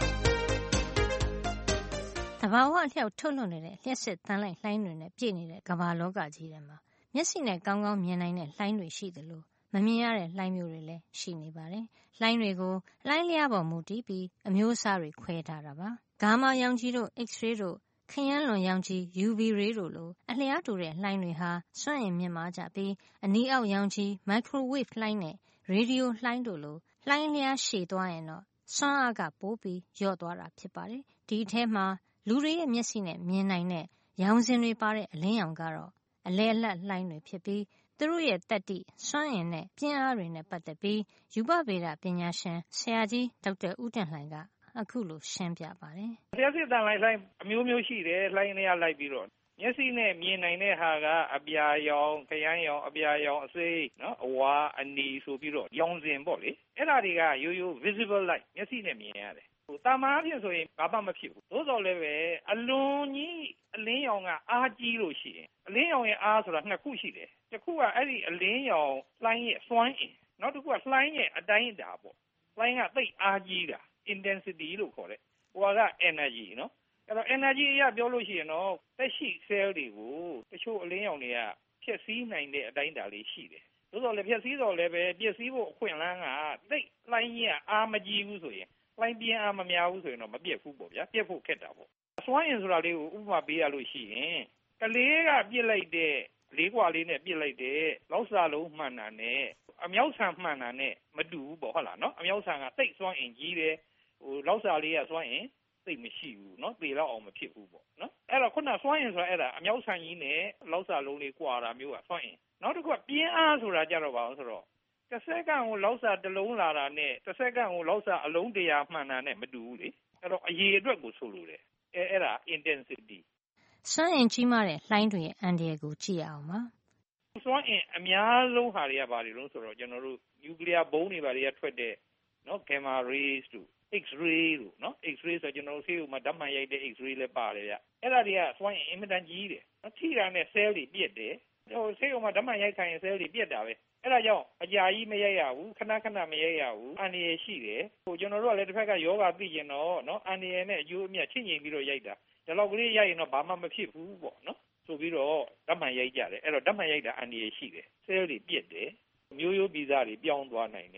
။သဘာဝအလျောက်ထုတ်လွှင့်နေတဲ့လျှက်စစ်တန်းလိုက်လှိုင်းတွေနဲ့ပြည့်နေတဲ့ကမ္ဘာလောကကြီးထဲမှာမျက်စိနဲ့ကောင်းကောင်းမြင်နိုင်တဲ့လှိုင်းတွေရှိသလိုမမြင်ရတဲ့လှိုင်းမျိုးတွေလည်းရှိနေပါတယ်။လှိုင်းတွေကိုလှိုင်းလျားပေါ်မူတည်ပြီးအမျိုးအစားတွေခွဲထားတာပါ။ဂါမာရောင်ခြည်တို့ X-ray တို့ခရမ်းလွန်ရောင်ခြည် ယူ ဗီ ray တို့လိုအလျားတူတဲ့လှိုင်းတွေဟာစွမ်းအင်မြင့်မားကြပြီးအနီးအောက်ရောင်ခြည် microwave လှိုင်းနဲ့ radio လှိုင်းတို့လိုလှိုင်းလျားရှည်သွားရင်တော့စွမ်းအားကပိုပြီးလျော့သွားတာဖြစ်ပါတယ်။ဒီအထဲမှာလူတွေရဲ့မျက်စိနဲ့မြင်နိုင်တဲ့ရောင်စဉ်တွေပါတဲ့အလင်းရောင်ကတော့အလယ်အလတ်လှိုင်းတွေဖြစ်ပြီးသူတို့ရဲ့တတ္တိစွမ်းအင်နဲ့ပြင်းအားတွေနဲ့ပတ်သက်ပြီးရူပဗေဒပညာရှင်ဆရာကြီးဒေါက်တာဦးတင်လှိုင်ကအခုလိုရှင်းပြပါတယ်။လျှက်စစ်တန်လှိုင်းလှိုင်းအမျိုးမျိုးရှိတယ်လှိုင်းနေရလိုက်ပြီးတော့မျက်စိနဲ့မြင်နိုင်တဲ့ဟာကအပြာရောင်ခရမ်းရောင်အပြာရောင်အစိမ်းနော်အဝါအနီဆိုပြီးတော့ရောင်စင်ပေါ့လေအဲ့ဒါတွေကရိုးရိုး visible light မျက်စိနဲ့မြင်ရတယ်ဟိုတာမန်အဖြစ်ဆိုရင်ဘာမှမဖြစ်ဘူးသို့တော်လည်းပဲအလွန်ကြီးအလင်းရောင်ကအားကြီးလို့ရှိရင်အလင်းရောင်ရဲ့အားဆိုတာနှစ်ခုရှိတယ်တစ်ခုကအဲ့ဒီအလင်းရောင်လှိုင်းရဲ့စွမ်းအင်နောက်တစ်ခုကလှိုင်းရဲ့အတိုင်းအတာပေါ့လှိုင်းကသိပ်အားကြီးတာ intensity လို့ခေါ်တယ်ဟိုက energy နော်အဲ့တော့ energy အရပြောလို့ရှိရင်တော့သက်ရှိ cell တွေကိုတချို့အလင်းရောင်တွေကဖျက်ဆီးနိုင်တဲ့အတိုင်းအတာလေးရှိတယ်သို့တော်လည်းဖျက်ဆီးတော့လည်းပဲပျက်စီးဖို့အခွင့်အလမ်းကသိပ်လှိုင်းကြီးကအားမကြီးဘူးဆိုရင်လှိုင်းပြင်းအားမများဘူးဆိုရင်တော့မပြတ်ဘူးပေါ့ဗျာပြတ်ဖို့ခက်တာပေါ့စွမ်းအင်ဆိုတာလေးကိုဥပမာပေးရလို့ရှိရင်ကလေးကပြစ်လိုက်တဲ့လေးကွာလေးနဲ့ပြစ်လိုက်တဲ့လောက်စာလုံးမှန်တာနဲ့အမြောက်ဆန်မှန်တာနဲ့မတူဘူးပေါ့ဟုတ်လားနော်အမြောက်ဆန်ကသိပ်စွမ်းအင်ကြီးတယ်ဟိုလောက်စာလေးကစွမ်းအင်သိပ်မရှိဘူးနော်သေတော့အောင်မဖြစ်ဘူးပေါ့နော်အဲ့တော့ခုနစွမ်းအင်ဆိုတာအဲ့ဒါအမြောက်ဆန်ကြီးနဲ့လောက်စာလုံးလေးကွာတာမျိုးကစွမ်းအင်နောက်တစ်ခုကပြင်းအားဆိုတာကြတော့ပါအောင်ဆိုတော့တစ်စက္ကန့်ကိုလောက်စာတစ်လုံးလာတာနဲ့တစ်စက္ကန့်ကိုလောက်စာအလုံးတရာမှန်တာနဲ့မတူဘူးလေအဲ့တော့အရေအတွက်ကိုဆိုလိုတယ်အဲအဲ့ဒါ intensity စွမ်းအင်ကြီးမားတဲ့လှိုင်းတွေရဲ့အန္တရာယ်ကိုကြည့်အောင်ပါစွမ်းအင်အများဆုံးဟာတွေကဘာတွေလို့ဆိုတော့ကျွန်တော်တို့ nuclear ဘုံးတွေဘာတွေကထွက်တဲ့နော် gamma rays တို့ X-ray တို့နော် X-ray ဆိုကျွန်တော်တို့ဆေးရုံမှာဓာတ်မှန်ရိုက်တဲ့ X-ray လည်းပါတယ်ဗျအဲ့ဒါတွေကစွမ်းအင်အင်မတန်ကြီးတယ်နော်ထိတာနဲ့ cell တွေပြက်တယ်ဟိုဆေးရုံမှာဓာတ်မှန်ရိုက်ခိုင်းရင် cell တွေပြက်တာပဲအဲ့ဒါကြောင့်အကြာကြီးမရိုက်ရဘူးခဏခဏမရိုက်ရဘူးအန္တရာယ်ရှိတယ်ဟိုကျွန်တော်တို့ကလည်းတစ်ဖက်ကယောဂသိကျင်တော့နော်အန္တရာယ်နဲ့အကျိုးအမြတ်ချင်းချင်းပြီးတော့ရိုက်တာဒီလောက်ကလေးရိုက်ရင်တော့ဘာမှမဖြစ်ဘူးပေါ့နော်ဆိုပြီးတော့ဓာတ်မှန်ရိုက်ကြတယ်အဲ့တော့ဓာတ်မှန်ရိုက်တာအန္တရာယ်ရှိတယ် cell တွေပြက်တယ်မျိုးရိုးဗီဇတွေပြောင်းသွားနိုင်တယ်က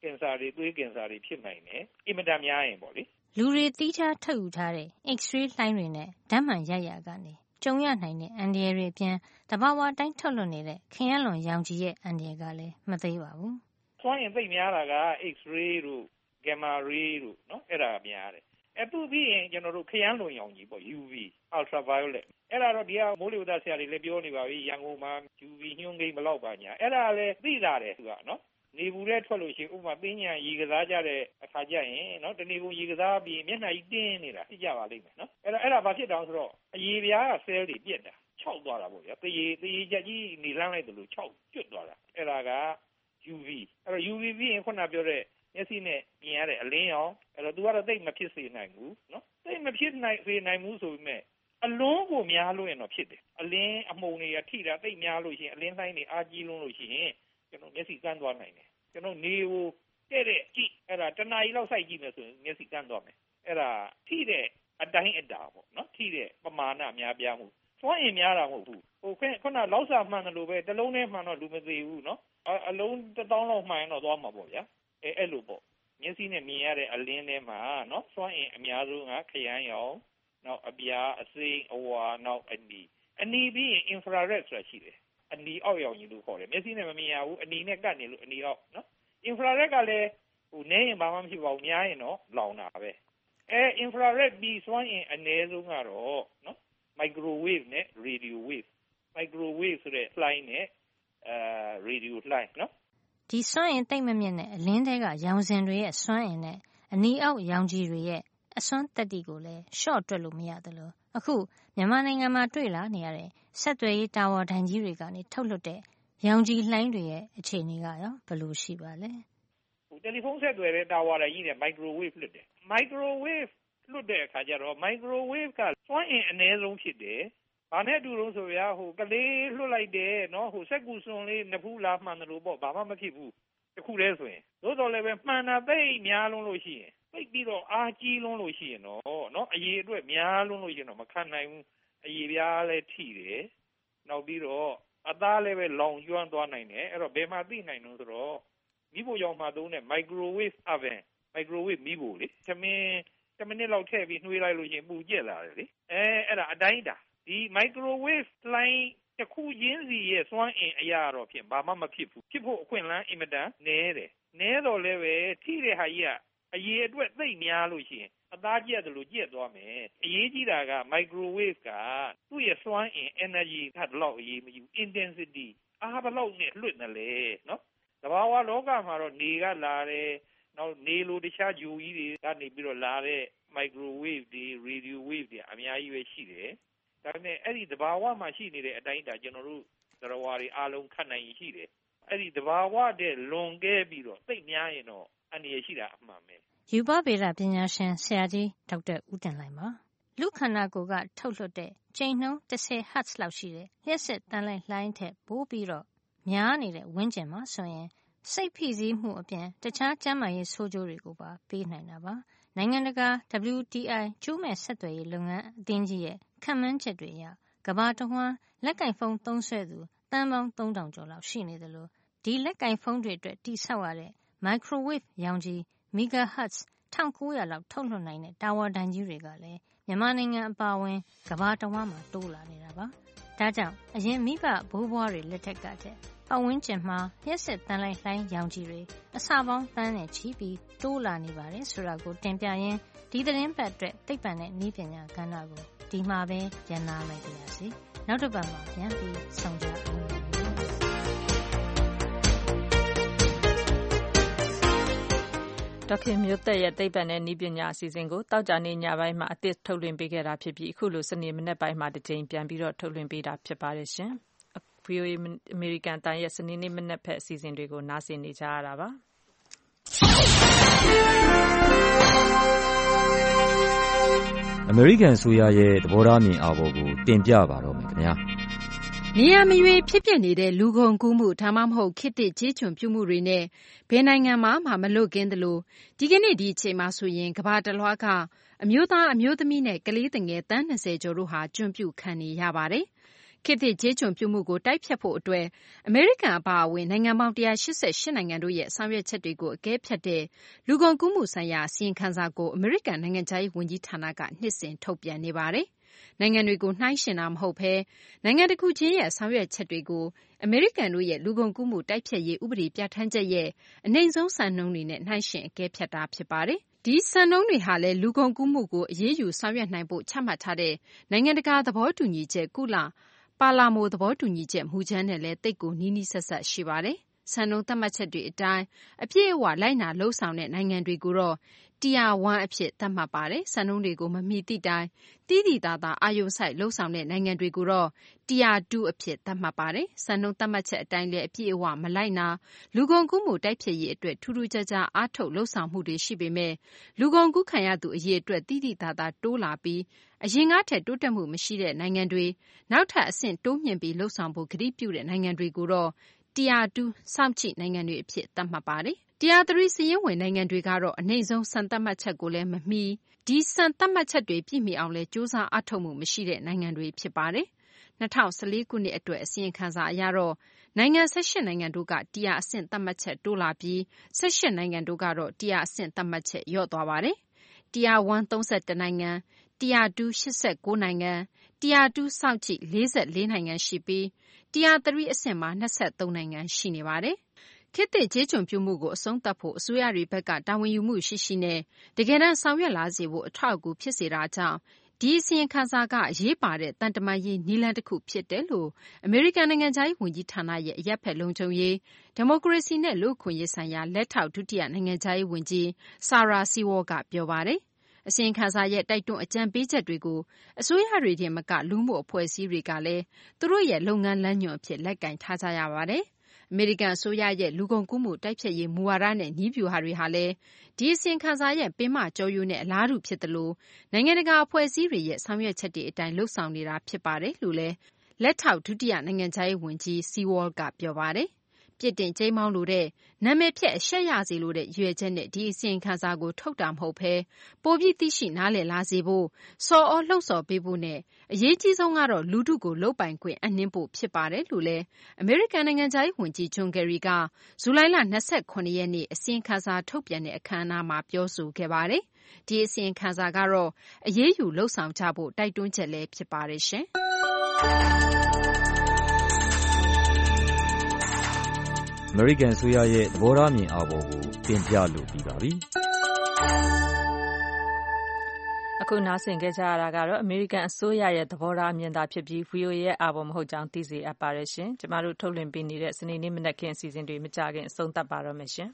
င်ဆာတွေသွေးကင်ဆာတွေဖြစ်နိုင်တယ်အင်မတန်များရင်ပေါ့လေလူတွေတီးခြားထုတ်ယူထားတဲ့ X-ray လှိုင်းတွေနဲ့ဓာတ်မှန်ရိုက်ရာကနေကြုံရနိုင်တဲ့အန္တရာယ်တွေအပြင်တဘာဝတိုင်းထုတ်လွှတ်နေတဲ့ခင်ရလွန်ရောင်ခြည်ရဲ့အန္တရာယ်ကလည်းမသေးပါဘူးစွမ်းအင်သိပ်များတာက X-ray တို့ Gamma ray တို့နော်အဲ့ဒါများတယ်အပူပြီးရင်ကျွန်တော်တို့ခရမ်းလွန်ရောင်ကြီးပေါ့ U V ultraviolet အဲ့ဒါတော့ဒီကမိုးလေဝသဆရာတွေလည်းပြောနေပါပြီရန်ကုန်မှာ U V ညွှန်းကိန်းဘလောက်ပါညာအဲ့ဒါလည်းသိလာတယ်သူကနော်နေဘူးတဲ့ထွက်လို့ရှိရင်ဥပမာပင်းညာရေကစားကြတဲ့အခါကျရင်နော်တနေကုန်ရေကစားပြီးမျက်နှာကြီးတင်းနေတာသိကြပါလိမ့်မယ်နော်အဲ့ဒါအဲ့ဒါဘာဖြစ်တောင်ဆိုတော့အရေပြားက cell တွေပြက်တာခြောက်သွားတာပေါ့ဗျာတရေတရေချက်ကြီးနေလန်းလိုက်တယ်လို့ခြောက်ကျွတ်သွားတာအဲ့ဒါက U V အဲ့တော့ U V ပြီးရင်ခုနပြောတဲ့မျက်စိနဲ့မြင်ရတဲ့အလင်းရောင်အဲ့တော့သူကတော့သိပ်မဖြစ်စေနိုင်ဘူးနော်သိပ်မဖြစ်နိုင်စေနိုင်ဘူးဆိုပေမဲ့အလုံးကိုများလို့ရင်တော့ဖြစ်တယ်အလင်းအမှုန်တွေကထိတာသိပ်များလို့ရှိရင်အလင်းတိုင်းတွေအားကြီးလွန်းလို့ရှိရင်ကျွန်တော်မျက်စိကန်းသွားနိုင်တယ်ကျွန်တော်နေကိုတဲ့တဲ့ကြည့်အဲ့ဒါတနားရီလောက်စိုက်ကြည့်မယ်ဆိုရင်မျက်စိကန်းသွားမယ်အဲ့ဒါထိတဲ့အတိုင်းအတာပေါ့နော်ထိတဲ့ပမာဏများပြားမှုစွမ်းအင်များတာမဟုတ်ဘူးဟိုခုနလောက်စာမှန်တယ်လို့ပဲတစ်လုံးနဲ့မှန်တော့လူမသေးဘူးနော်အလုံးတစ်တောင်းလောက်မှန်ရင်တော့သွားမှာပေါ့ဗျာအဲအဲ့လိုပေါ့မျက်စိနဲ့မြင်ရတဲ့အလင်းထဲမှာနော်စွမ်းအင်အများဆုံးကခရမ်းရောင်နောက်အပြားအစိမ်းအဝါနောက်အနီအနီပြီးရင် infrared ဆိုတာရှိတယ်အနီအောက်ရောင်ကြီးလို့ခေါ်တယ်မျက်စိနဲ့မမြင်ရဘူးအနီနဲ့ကပ်နေလို့အနီအောက်နော် infrared ကလည်းဟိုနဲရင်ဘာမှမရှိပါဘူးများရင်တော့လောင်တာပဲအဲ infrared ပြီးစွမ်းအင်အနည်းဆုံးကတော့နော် microwave နဲ့ radio wave microwave ဆိုတဲ့လှိုင်းနဲ့အဲ radio လှိုင်းနော်ဒီစွမ်းအင်တိတ်မမြင့်တဲ့အလင်းထဲကရောင်စဉ်တွေရဲ့စွမ်းအင်နဲ့အနီအောက်ရောင်ခြည်တွေရဲ့အစွမ်းတက်တီကိုလည်းရှော့တွက်လို့မရသလိုအခုမြန်မာနိုင်ငံမှာတွေ့လာနေရတဲ့ဆက်သွယ်ရေးတာဝါတိုင်ကြီးတွေကနေထုတ်လွှတ်တဲ့ရောင်ခြည်လှိုင်းတွေရဲ့အခြေအနေကရောဘယ်လိုရှိပါလဲဟိုတယ်လီဖုန်းဆက်သွယ်တဲ့တာဝါတိုင်ကြီးနဲ့ microwave လွှတ်တယ် microwave လွှတ်တဲ့အခါကျတော့ microwave ကစွမ်းအင်အနည်းဆုံးဖြစ်တယ်ဘာနဲ့အတူလုံးဆိုရဟိုကလေးလွှတ်လိုက်တယ်နော်ဟိုစက်ကူစွန်လေးနှစ်ဖူးလားမှန်တယ်လို့ပေါ့ဘာမှမဖြစ်ဘူးတခုတည်းဆိုရင်သို့တော်လည်းပဲမှန်တာသိများလုံးလို့ရှိရင်သိပြီးတော့အားကြီးလုံးလို့ရှိရင်တော့နော်အရေးအတွက်များလုံးလို့ရှိရင်တော့မခံနိုင်ဘူးအရေးပြားလည်းထိတယ်နောက်ပြီးတော့အသားလည်းပဲလောင်ကျွမ်းသွားနိုင်တယ်အဲ့တော့ဘယ်မှာသိနိုင်လို့ဆိုတော့မိဖို့ရောင်မှာသုံးတဲ့ microwave oven microwave မိဖို့လေသမင်းတစ်မိနစ်လောက်ထည့်ပြီးနှွေးလိုက်လို့ရှိရင်ပူကျက်လာတယ်လေအဲအဲ့ဒါအတိုင်းတာဒီ microwave လှိုင်းတစ်ခုချင်းစီရဲ့စွမ်းအင်အရာတော့ဖြင့်ဘာမှမဖြစ်ဘူးဖြစ်ဖို့အခွင့်အလမ်းအင်မတန်နည်းတယ်နည်းတော့လည်းပဲထိတဲ့ဟာကြီးကအရေးအတွက်သိများလို့ရှိရင်အသားကျက်တယ်လို့ကျက်သွားမယ်အရေးကြီးတာက microwave ကသူ့ရဲ့စွမ်းအင် energy ကဘယ်လောက်အရေးမကြီးဘူး intensity အားဘယ်လောက်နဲ့လွတ်နေလဲနော်သဘာဝလောကမှာတော့နေကလာတယ်နောက်နေလိုတခြားဂျိုကြီးတွေကနေပြီးတော့လာတဲ့ microwave တွေ radio wave တွေအများကြီးပဲရှိတယ်ဒါပေမဲ့အဲ့ဒီသဘာဝမှာရှိနေတဲ့အတိုင်းအတာကျွန်တော်တို့သရဝါတွေအားလုံးခတ်နိုင်ရင်ရှိတယ်အဲ့ဒီသဘာဝတဲ့လွန်ခဲ့ပြီးတော့သိပ်များရင်တော့အနေရရှိတာအမှန်ပဲယူပဗေဒပညာရှင်ဆရာကြီးဒေါက်တာဦးတင်လှိုင်ပါလူခန္ဓာကိုယ်ကထုတ်လွှတ်တဲ့ချိန်နှုန်းတစ်ဆယ်ဟတ်ဇ်လောက်ရှိတဲ့လျှက်စစ်တန်လိုက်လှိုင်းထက်ပိုပြီးတော့များနေတဲ့ဝန်းကျင်မှာဆိုရင်စိတ်ဖိစီးမှုအပြင်တခြားကျန်းမာရေးဆိုးကျိုးတွေကိုပါပေးနိုင်တာပါနိုင်ငံတကာ W T I ကျိုးမဲ့ဆက်သွယ်ရေးလုပ်ငန်းအသင်းကြီးရဲ့ခန့်မှန်းချက်တွေအရကမ္ဘာတဝန်းလက်ကင်ဖုန်းသုံးစွဲသူတန်ပေါင်းသုံးထောင်ကျော်လောက်ရှိနေတယ်လို့ဒီလက်ကင်ဖုန်းတွေအတွက်တိဆောက်ရတဲ့ microwave ရောင်ခြည် megahertz တစ်ထောင်ကိုးရာလောက်ထုတ်လွှတ်နိုင်တဲ့တာဝါတိုင်ကြီးတွေကလည်းမြန်မာနိုင်ငံအပါအဝင်ကမ္ဘာတဝန်းမှာတိုးလာနေတာပါဒါကြောင့်အရင်မိဘဘိုးဘွားတွေလက်ထက်ကတည်းကပတ်ဝန်းကျင်မှာလျှက်စစ်တန်လိုက်လှိုင်းရောင်ခြည်တွေအစပေါင်းတန်းနဲ့ချီပြီးတိုးလာနေပါတယ်ဆိုတာကိုတင်ပြရင်းဒီသတင်းပတ်အတွက်သိပ္ပံနဲ့နည်းပညာကဏ္ဍကိုဒီမှာပဲရန်နာလိုက်ပါရစေနောက်တစ်ပတ်မှာပြန်ပြီးဆောင်ကြအောင်ဒေါက်ခင်မျိုးသက်ရဲ့သိပ္ပံနဲ့နည်းပညာအစီအစဉ်ကိုတောက်ကြနေညပိုင်းမှာအသစ်ထုတ်လွှင့်ပေးခဲ့တာဖြစ်ပြီးအခုလိုစနေမနေ့ပိုင်းမှာတစ်ချိန်ပြန်ပြီးတော့ထုတ်လွှင့်ပေးတာဖြစ်ပါတယ်ရှင်။ V O A အမေရိကန်တိုင်းရဲ့စနေနေ့မနက်ဖက်အစီအစဉ်တွေကိုနားဆင်နေကြရတာပါအမေရိကန်အစိုးရရဲ့သဘောထားမြင်အာဘော်ကိုတင်ပြပါတော့မယ်ခင်ဗျာနေရမရွေဖြစ်ပျက်နေတဲ့လူကုန်ကူးမှုဒါမှမဟုတ်ခေတ်သစ်ကြေးကျွန်ပြုမှုတွေနဲ့ဘယ်နိုင်ငံမှာမှမလွတ်ကင်းသလိုဒီကနေ့ဒီအချိန်မှာဆိုရင်ကမ္ဘာတလွှားကအမျိုးသားအမျိုးသမီးနဲ့ကလေးငယ်တန်း၂၀ကျော်တို့ဟာကျွံပြုခံနေရပါတယ်ခခေတ်သစ်ကျေးကျွန်ပြုမှုကိုတိုက်ဖျက်ဖို့အတွက်အမေရိကန်အပါအဝင်နိုင်ငံပေါင်းone hundred eighty-eightနိုင်ငံတို့ရဲ့ဆောင်ရွက်ချက်တွေကိုအကဲဖြတ်တဲ့လူကုန်ကူးမှုဆိုင်ရာအစီရင်ခံစာကိုအမေရိကန်နိုင်ငံခြားရေးဝန်ကြီးဌာနကနှစ်စဉ်ထုတ်ပြန်နေပါတယ်။နိုင်ငံတွေကိုနှိုင်းယှဉ်တာမဟုတ်ဘဲနိုင်ငံတစ်ခုချင်းရဲ့ဆောင်ရွက်ချက်တွေကိုအမေရိကန်တို့ရဲ့လူကုန်ကူးမှုတိုက်ဖျက်ရေးဥပဒေပြဋ္ဌာန်းချက်ရဲ့အနိမ့်ဆုံးစံနှုန်းတွေနဲ့နှိုင်းယှဉ်အကဲဖြတ်တာဖြစ်ပါတယ်။ဒီစံနှုန်းတွေဟာလည်းလူကုန်ကူးမှုကိုအရေးယူဆောင်ရွက်နိုင်ဖို့ချမှတ်ထားတဲ့နိုင်ငံတကာသဘောတူညီချက်ကုလပါလာမိုသဘောတူညီချက်မူကြမ်းနဲ့လည်းသိပ်ကိုနီးနီးစပ်စပ်ရှိပါတယ်။စံနှုန်းသတ်မှတ်ချက်တွေအတိုင်းအပြည့်အဝလိုက်နာလှုပ်ဆောင်တဲ့နိုင်ငံတွေကိုတော့ Tier one အဖြစ်သတ်မှတ်ပါတယ်။စံနှုန်းတွေကိုမမီသည့်တိုင်တိတိသားသားအာရုံစိုက်လှုပ်ဆောင်တဲ့နိုင်ငံတွေကိုတော့ Tier two အဖြစ်သတ်မှတ်ပါတယ်။စံနှုန်းသတ်မှတ်ချက်အတိုင်းလည်းအပြည့်အဝမလိုက်နာလူကုန်ကူးမှုတိုက်ဖျက်ရေးအတွက်ထူးထူးခြားခြားအားထုတ်လှုပ်ဆောင်မှုတွေရှိပေမဲ့လူကုန်ကူးခံရသူအရေးအတွက်တိတိသားသားတိုးလာပြီးအရင်ကထက်တိုးတက်မှုမရှိတဲ့နိုင်ငံတွေနောက်ထပ်အဆင့်တိုးမြင့်ပြီးလှုပ်ဆောင်ဖို့ကတိပြုတဲ့နိုင်ငံတွေကိုတော့ Tier two စောင့်ကြည့်နိုင်ငံတွေအဖြစ်သတ်မှတ်ပါတယ်။ Tier three စာရင်းဝင်နိုင်ငံတွေကတော့အနိမ့်ဆုံးစံသတ်မှတ်ချက်ကိုလည်းမမီဒီစံသတ်မှတ်ချက်တွေပြည့်မီအောင်လည်းစ조사အားထုတ်မှုမရှိတဲ့နိုင်ငံတွေဖြစ်ပါတယ်။၂၀၁၄ခုနှစ်အတွက်အစီရင်ခံစာအရတော့နိုင်ငံone eightနိုင်ငံတို့က Tier အဆင့်သတ်မှတ်ချက်တိုးလာပြီးone eightနိုင်ငံတို့ကတော့ Tier အဆင့်သတ်မှတ်ချက်လျော့သွားပါတယ်။ Tier one thirty-oneနိုင်ငံ Tier two eighty-nineနိုင်ငံ Tier two စောင့်ကြည့်forty-fourနိုင်ငံရှိပြီး Tier three အဆင့်မှာtwenty-threeနိုင်ငံရှိနေပါတယ်။ခေတ်သစ်ကျေးကျွန်ပြုမှုကိုအဆုံးသတ်ဖို့အစိုးရတွေဘက်ကတာဝန်ယူမှုရှိရှိနဲ့တကယ်တမ်းဆောင်ရွက်လာစေဖို့အထောက်အကူဖြစ်စေတာကြောင့်ဒီအစီရင်ခံစာကအရေးပါတဲ့တန်တမာရေးနည်းလမ်းတစ်ခုဖြစ်တယ်လို့အမေရိကန်နိုင်ငံခြားရေးဝန်ကြီးဌာနရဲ့အရပ်ဖက်လုံခြုံရေးဒီမိုကရေစီနဲ့လူ့အခွင့်အရေးဆိုင်ရာလက်ထောက်ဒုတိယနိုင်ငံခြားရေးဝန်ကြီး Sarah Sewall ကပြောပါတယ်။အစီရင်ခံစာရဲ့တိုက်တွန်းအကြံပေးချက်တွေကိုအစိုးရတွေတင်မကလူမှုအဖွဲ့အစည်းတွေကလည်းသူတို့ရဲ့လုပ်ငန်းလမ်းညွှန်အဖြစ်လက်ကင်ထားကြရပါတယ်။အမေရိကန်အစိုးရရဲ့လူကုန်ကူးမှုတိုက်ဖျက်ရေးမူဝါဒနဲ့နည်းဗျူဟာတွေဟာလည်းဒီအစီရင်ခံစာရဲ့ပင်မကျော်ယိုနဲ့အလားတူဖြစ်သလိုနိုင်ငံတကာအဖွဲ့အစည်းတွေရဲ့ဆောင်ရွက်ချက်တွေအတိုင်းလှုပ်ဆောင်နေတာဖြစ်ပါတယ်လို့လည်းလက်ထောက်ဒုတိယနိုင်ငံခြားရေးဝန်ကြီး Sewall ကပြောပါတယ်။ပြစ်တင်ကြိမ်းမောင်းလိုတဲ့နာမည်ဖျက်အရှက်ရစေလိုတဲ့ရွယ်ချက်နဲ့ဒီအစီရင်ခံစာကိုထုတ်တာမဟုတ်ဘဲပိုပြီးသိရှိနားလည်လာစေဖို့စော်ဩလှုံ့ဆော်ပေးဖို့နဲ့အရေးကြီးဆုံးကတော့လူထုကိုလုတ်ပိုင်ခွင့်အနှင်းဖို့ဖြစ်ပါတယ်လို့လည်းအမေရိကန်နိုင်ငံခြားရေးဝန်ကြီး John Kerry ကဇူလိုင်လtwenty-seventhရက်နေ့အစီရင်ခံစာထုတ်ပြန်တဲ့အခမ်းအနားမှာပြောဆိုခဲ့ပါတယ်။ဒီအစီရင်ခံစာကတော့အရေးယူလှုပ်ဆောင်ကြဖို့တိုက်တွန်းချက်လည်းဖြစ်ပါတယ်ရှင်။အမေရိကန်အစိုးရရဲ့သဘောထားမြင်အာဘော်ကိုတင်ပြလို့ပြီးပါပြီ။အခုနားဆင်ကြရတာကတော့အမေရိကန်အစိုးရရဲ့သဘောထားမြင်သာဖြစ်ပြီး ဗွီအိုအေ ရဲ့အာဘော်မဟုတ်ကြောင်းသိစေအပ်ပါတယ်ရှင်။ကျမတို့ထုတ်လွှင့်ပေးနေတဲ့စနေနေ့မနက်ခင်းအစီအစဉ်တွေမကြခင်အဆုံးသတ်ပါတော့မယ်ရှင်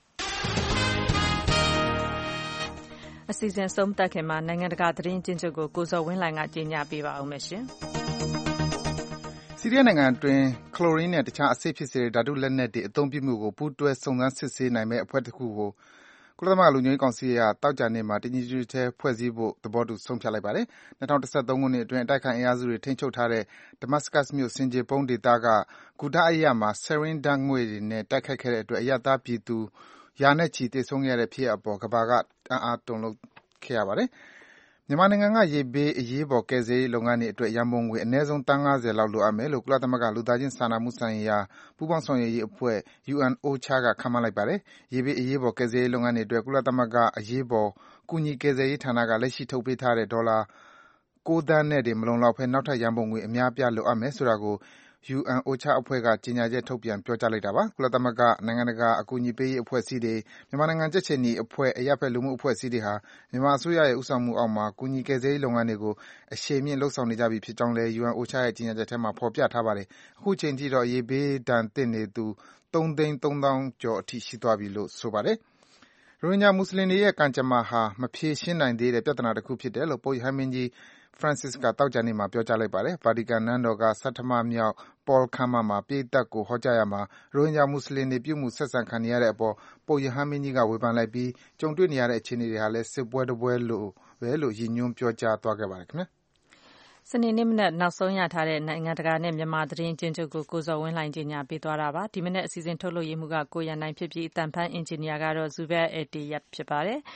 ။အစီအစဉ်ဆုံးသက်ခင်မှာနိုင်ငံတကာသတင်းကျဉ်းချုပ်ကိုကိုဇော်ဝင်းလှိုင်ကကြေညာပေးပါအောင်မယ်ရှင်။ဆီးရီးယားနိုင်ငံအတွင်းကလိုရင်းနဲ့တခြားအဆိပ်ဖြစ်စေတဲ့ဓာတုလက်နက်တွေအသုံးပြုမှုကိုပူးတွဲစုံစမ်းစစ်ဆေးနိုင်မယ့်အဖွဲ့တစ်ခုကိုကုလသမဂ္ဂလုံခြုံရေးကောင်စီကသောကြာနေ့မှာတညီတညွတ်တည်းဖွဲ့စည်းဖို့သဘောတူဆုံးဖြတ်လိုက်ပါတယ်။၂၀၁၃ခုနှစ်အတွင်းအတိုက်အခံအင်အားစုတွေထိန်းချုပ်ထားတဲ့ Damascus မြို့ဆင်ခြေဖုံးဒေသက Ghouta အရပ်မှာ Sarin ဓာတ်ငွေ့တွေနဲ့တိုက်ခိုက်ခဲ့တဲ့အတွက်အရပ်သားပြည်သူရာနဲ့ချီသေဆုံးခဲ့ရတဲ့ဖြစ်ရပ်အပေါ်ကမ္ဘာကတန်အားတုန်လှုပ်ခဲ့ရပါတယ်။မြန်မာနိုင်ငံကရေဘေးအရေးပေါ်ကယ်ဆယ်ရေးလုပ်ငန်းတွေအတွက်ရန်ပုံငွေအနည်းဆုံးသန်း၅၀လောက်လိုအပ်မယ်လို့ကုလသမဂ္ဂလူသားချင်းစာနာမှုဆိုင်ရာပူးပေါင်းဆောင်ရွက်ရေးအဖွဲ့ U N O C H A ကခန့်မှန်းလိုက်ပါတယ်။ရေဘေးအရေးပေါ်ကယ်ဆယ်ရေးလုပ်ငန်းတွေအတွက်ကုလသမဂ္ဂအရေးပေါ်ကူညီကယ်ဆယ်ရေးဌာနကလက်ရှိထုတ်ပေးထားတဲ့ဒေါ်လာ၉သန်းနဲ့တင်မလုံလောက်ဘဲနောက်ထပ်ရန်ပုံငွေအများအပြားလိုအပ်မယ်ဆိုတာကို U N O C H A အဖွဲ့ကကြေညာချက်ထုတ်ပြန်ပြောကြားလိုက်တာပါ။ကုလသမဂ္ဂနိုင်ငံတကာအကူအညီပေးရေးအဖွဲ့အစည်းတွေမြန်မာနိုင်ငံကြက်ခြေနီအဖွဲ့အရပ်ဖက်လူမှုအဖွဲ့အစည်းတွေဟာမြန်မာအစိုးရရဲ့ဦးဆောင်မှုအောက်မှာကူညီကယ်ဆယ်ရေးလုပ်ငန်းတွေကိုအရှိန်မြင့်လုပ်ဆောင်နေကြပြီဖြစ်ကြောင်းလည်း U N O C H A ရဲ့ကြေညာချက်ထဲမှာဖော်ပြထားပါတယ်။အခုချိန်ထိတော့ရေဘေးဒဏ်သင့်နေသူသုံးသိန်းသုံးသောင်းကျော်အထိရှိသွားပြီလို့ဆိုပါတယ်။ရိုဟင်ဂျာမွတ်ဆလင်တွေရဲ့ကံကြမ္မာဟာမဖြေရှင်းနိုင်သေးတဲ့ပြဿနာတစ်ခုဖြစ်တယ်လို့ပုပ်ရဟန်းမင်းကြီး Francis ကသောကြာနေ့မှာပြောကြားလိုက်ပါတယ်။ ဗာတီကန်နန်းတော်ကဆဌမမြောက်ပေါခန်းမမှာပရိသတ်ကိုဟောကြားရာမှာရိုဟင်ဂျာမွတ်ဆလင်တွေပြုမူဆက်ဆံခံနေရတဲ့အပေါ်ပုပ်ရဟန်းမင်းကြီးကဝေဖန်လိုက်ပြီးကြုံတွေ့နေရတဲ့အခြေအနေတွေဟာလည်းစစ်ပွဲတစ်ပွဲလိုပဲလို့ရည်ညွှန်းပြောကြားသွားခဲ့ပါတယ်ခင်ဗျာ။စနေနေ့မနက်နောက်ဆုံးရထားတဲ့နိုင်ငံတကာနဲ့မြန်မာသတင်းကျဉ်းချုပ်ကိုကိုဇော်ဝင်းလှိုင်ကြေညာပေးသွားတာပါ။ဒီမနက်အစီအစဉ်ထုတ်လွှင့်ရေးမှူးကကိုရန်နိုင်ဖြစ်ပြီးအတန်ဖန်အင်ဂျင်နီယာကတော့ Zubair Al-Tiyyab ဖြစ်ပါတယ်။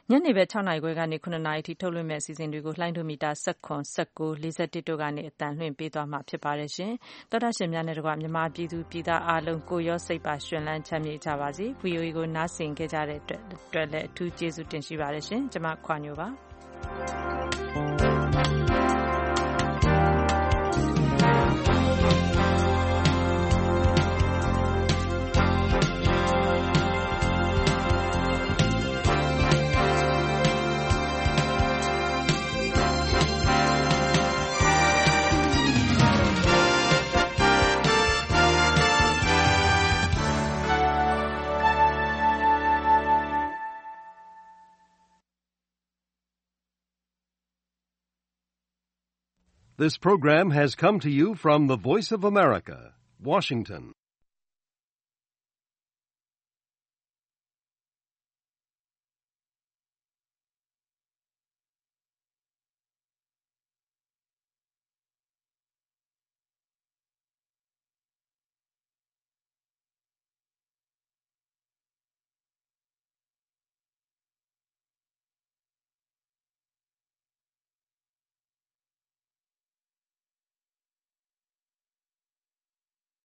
ညနေဘက်၆နာရီခွဲကနေ၇နာရီအထိထုတ်လွှင့်မယ့်အစီအစဉ်တွေကိုလှိုင်းဒိုမီတာ၁၇ ၁၉ ၄၁တို့ကနေအသံလွှင့်ပေးသွားမှာဖြစ်ပါတယ်ရှင်။သောတာရှင်များနဲ့တကွမြန်မာပြည်သူပြည်သားအားလုံးကိုရောစိတ်ပါရှင်လန်းချမ်းမြေ့ကြပါစေ။ V O A ကိုနားဆင်ခဲ့ကြတဲ့အတွက်လည်းအထူးကျေးဇူးတင်ရှိပါတယ်ရှင်။ကျွန်မခွာညိုပါ This program has come to you from the Voice of America, Washington.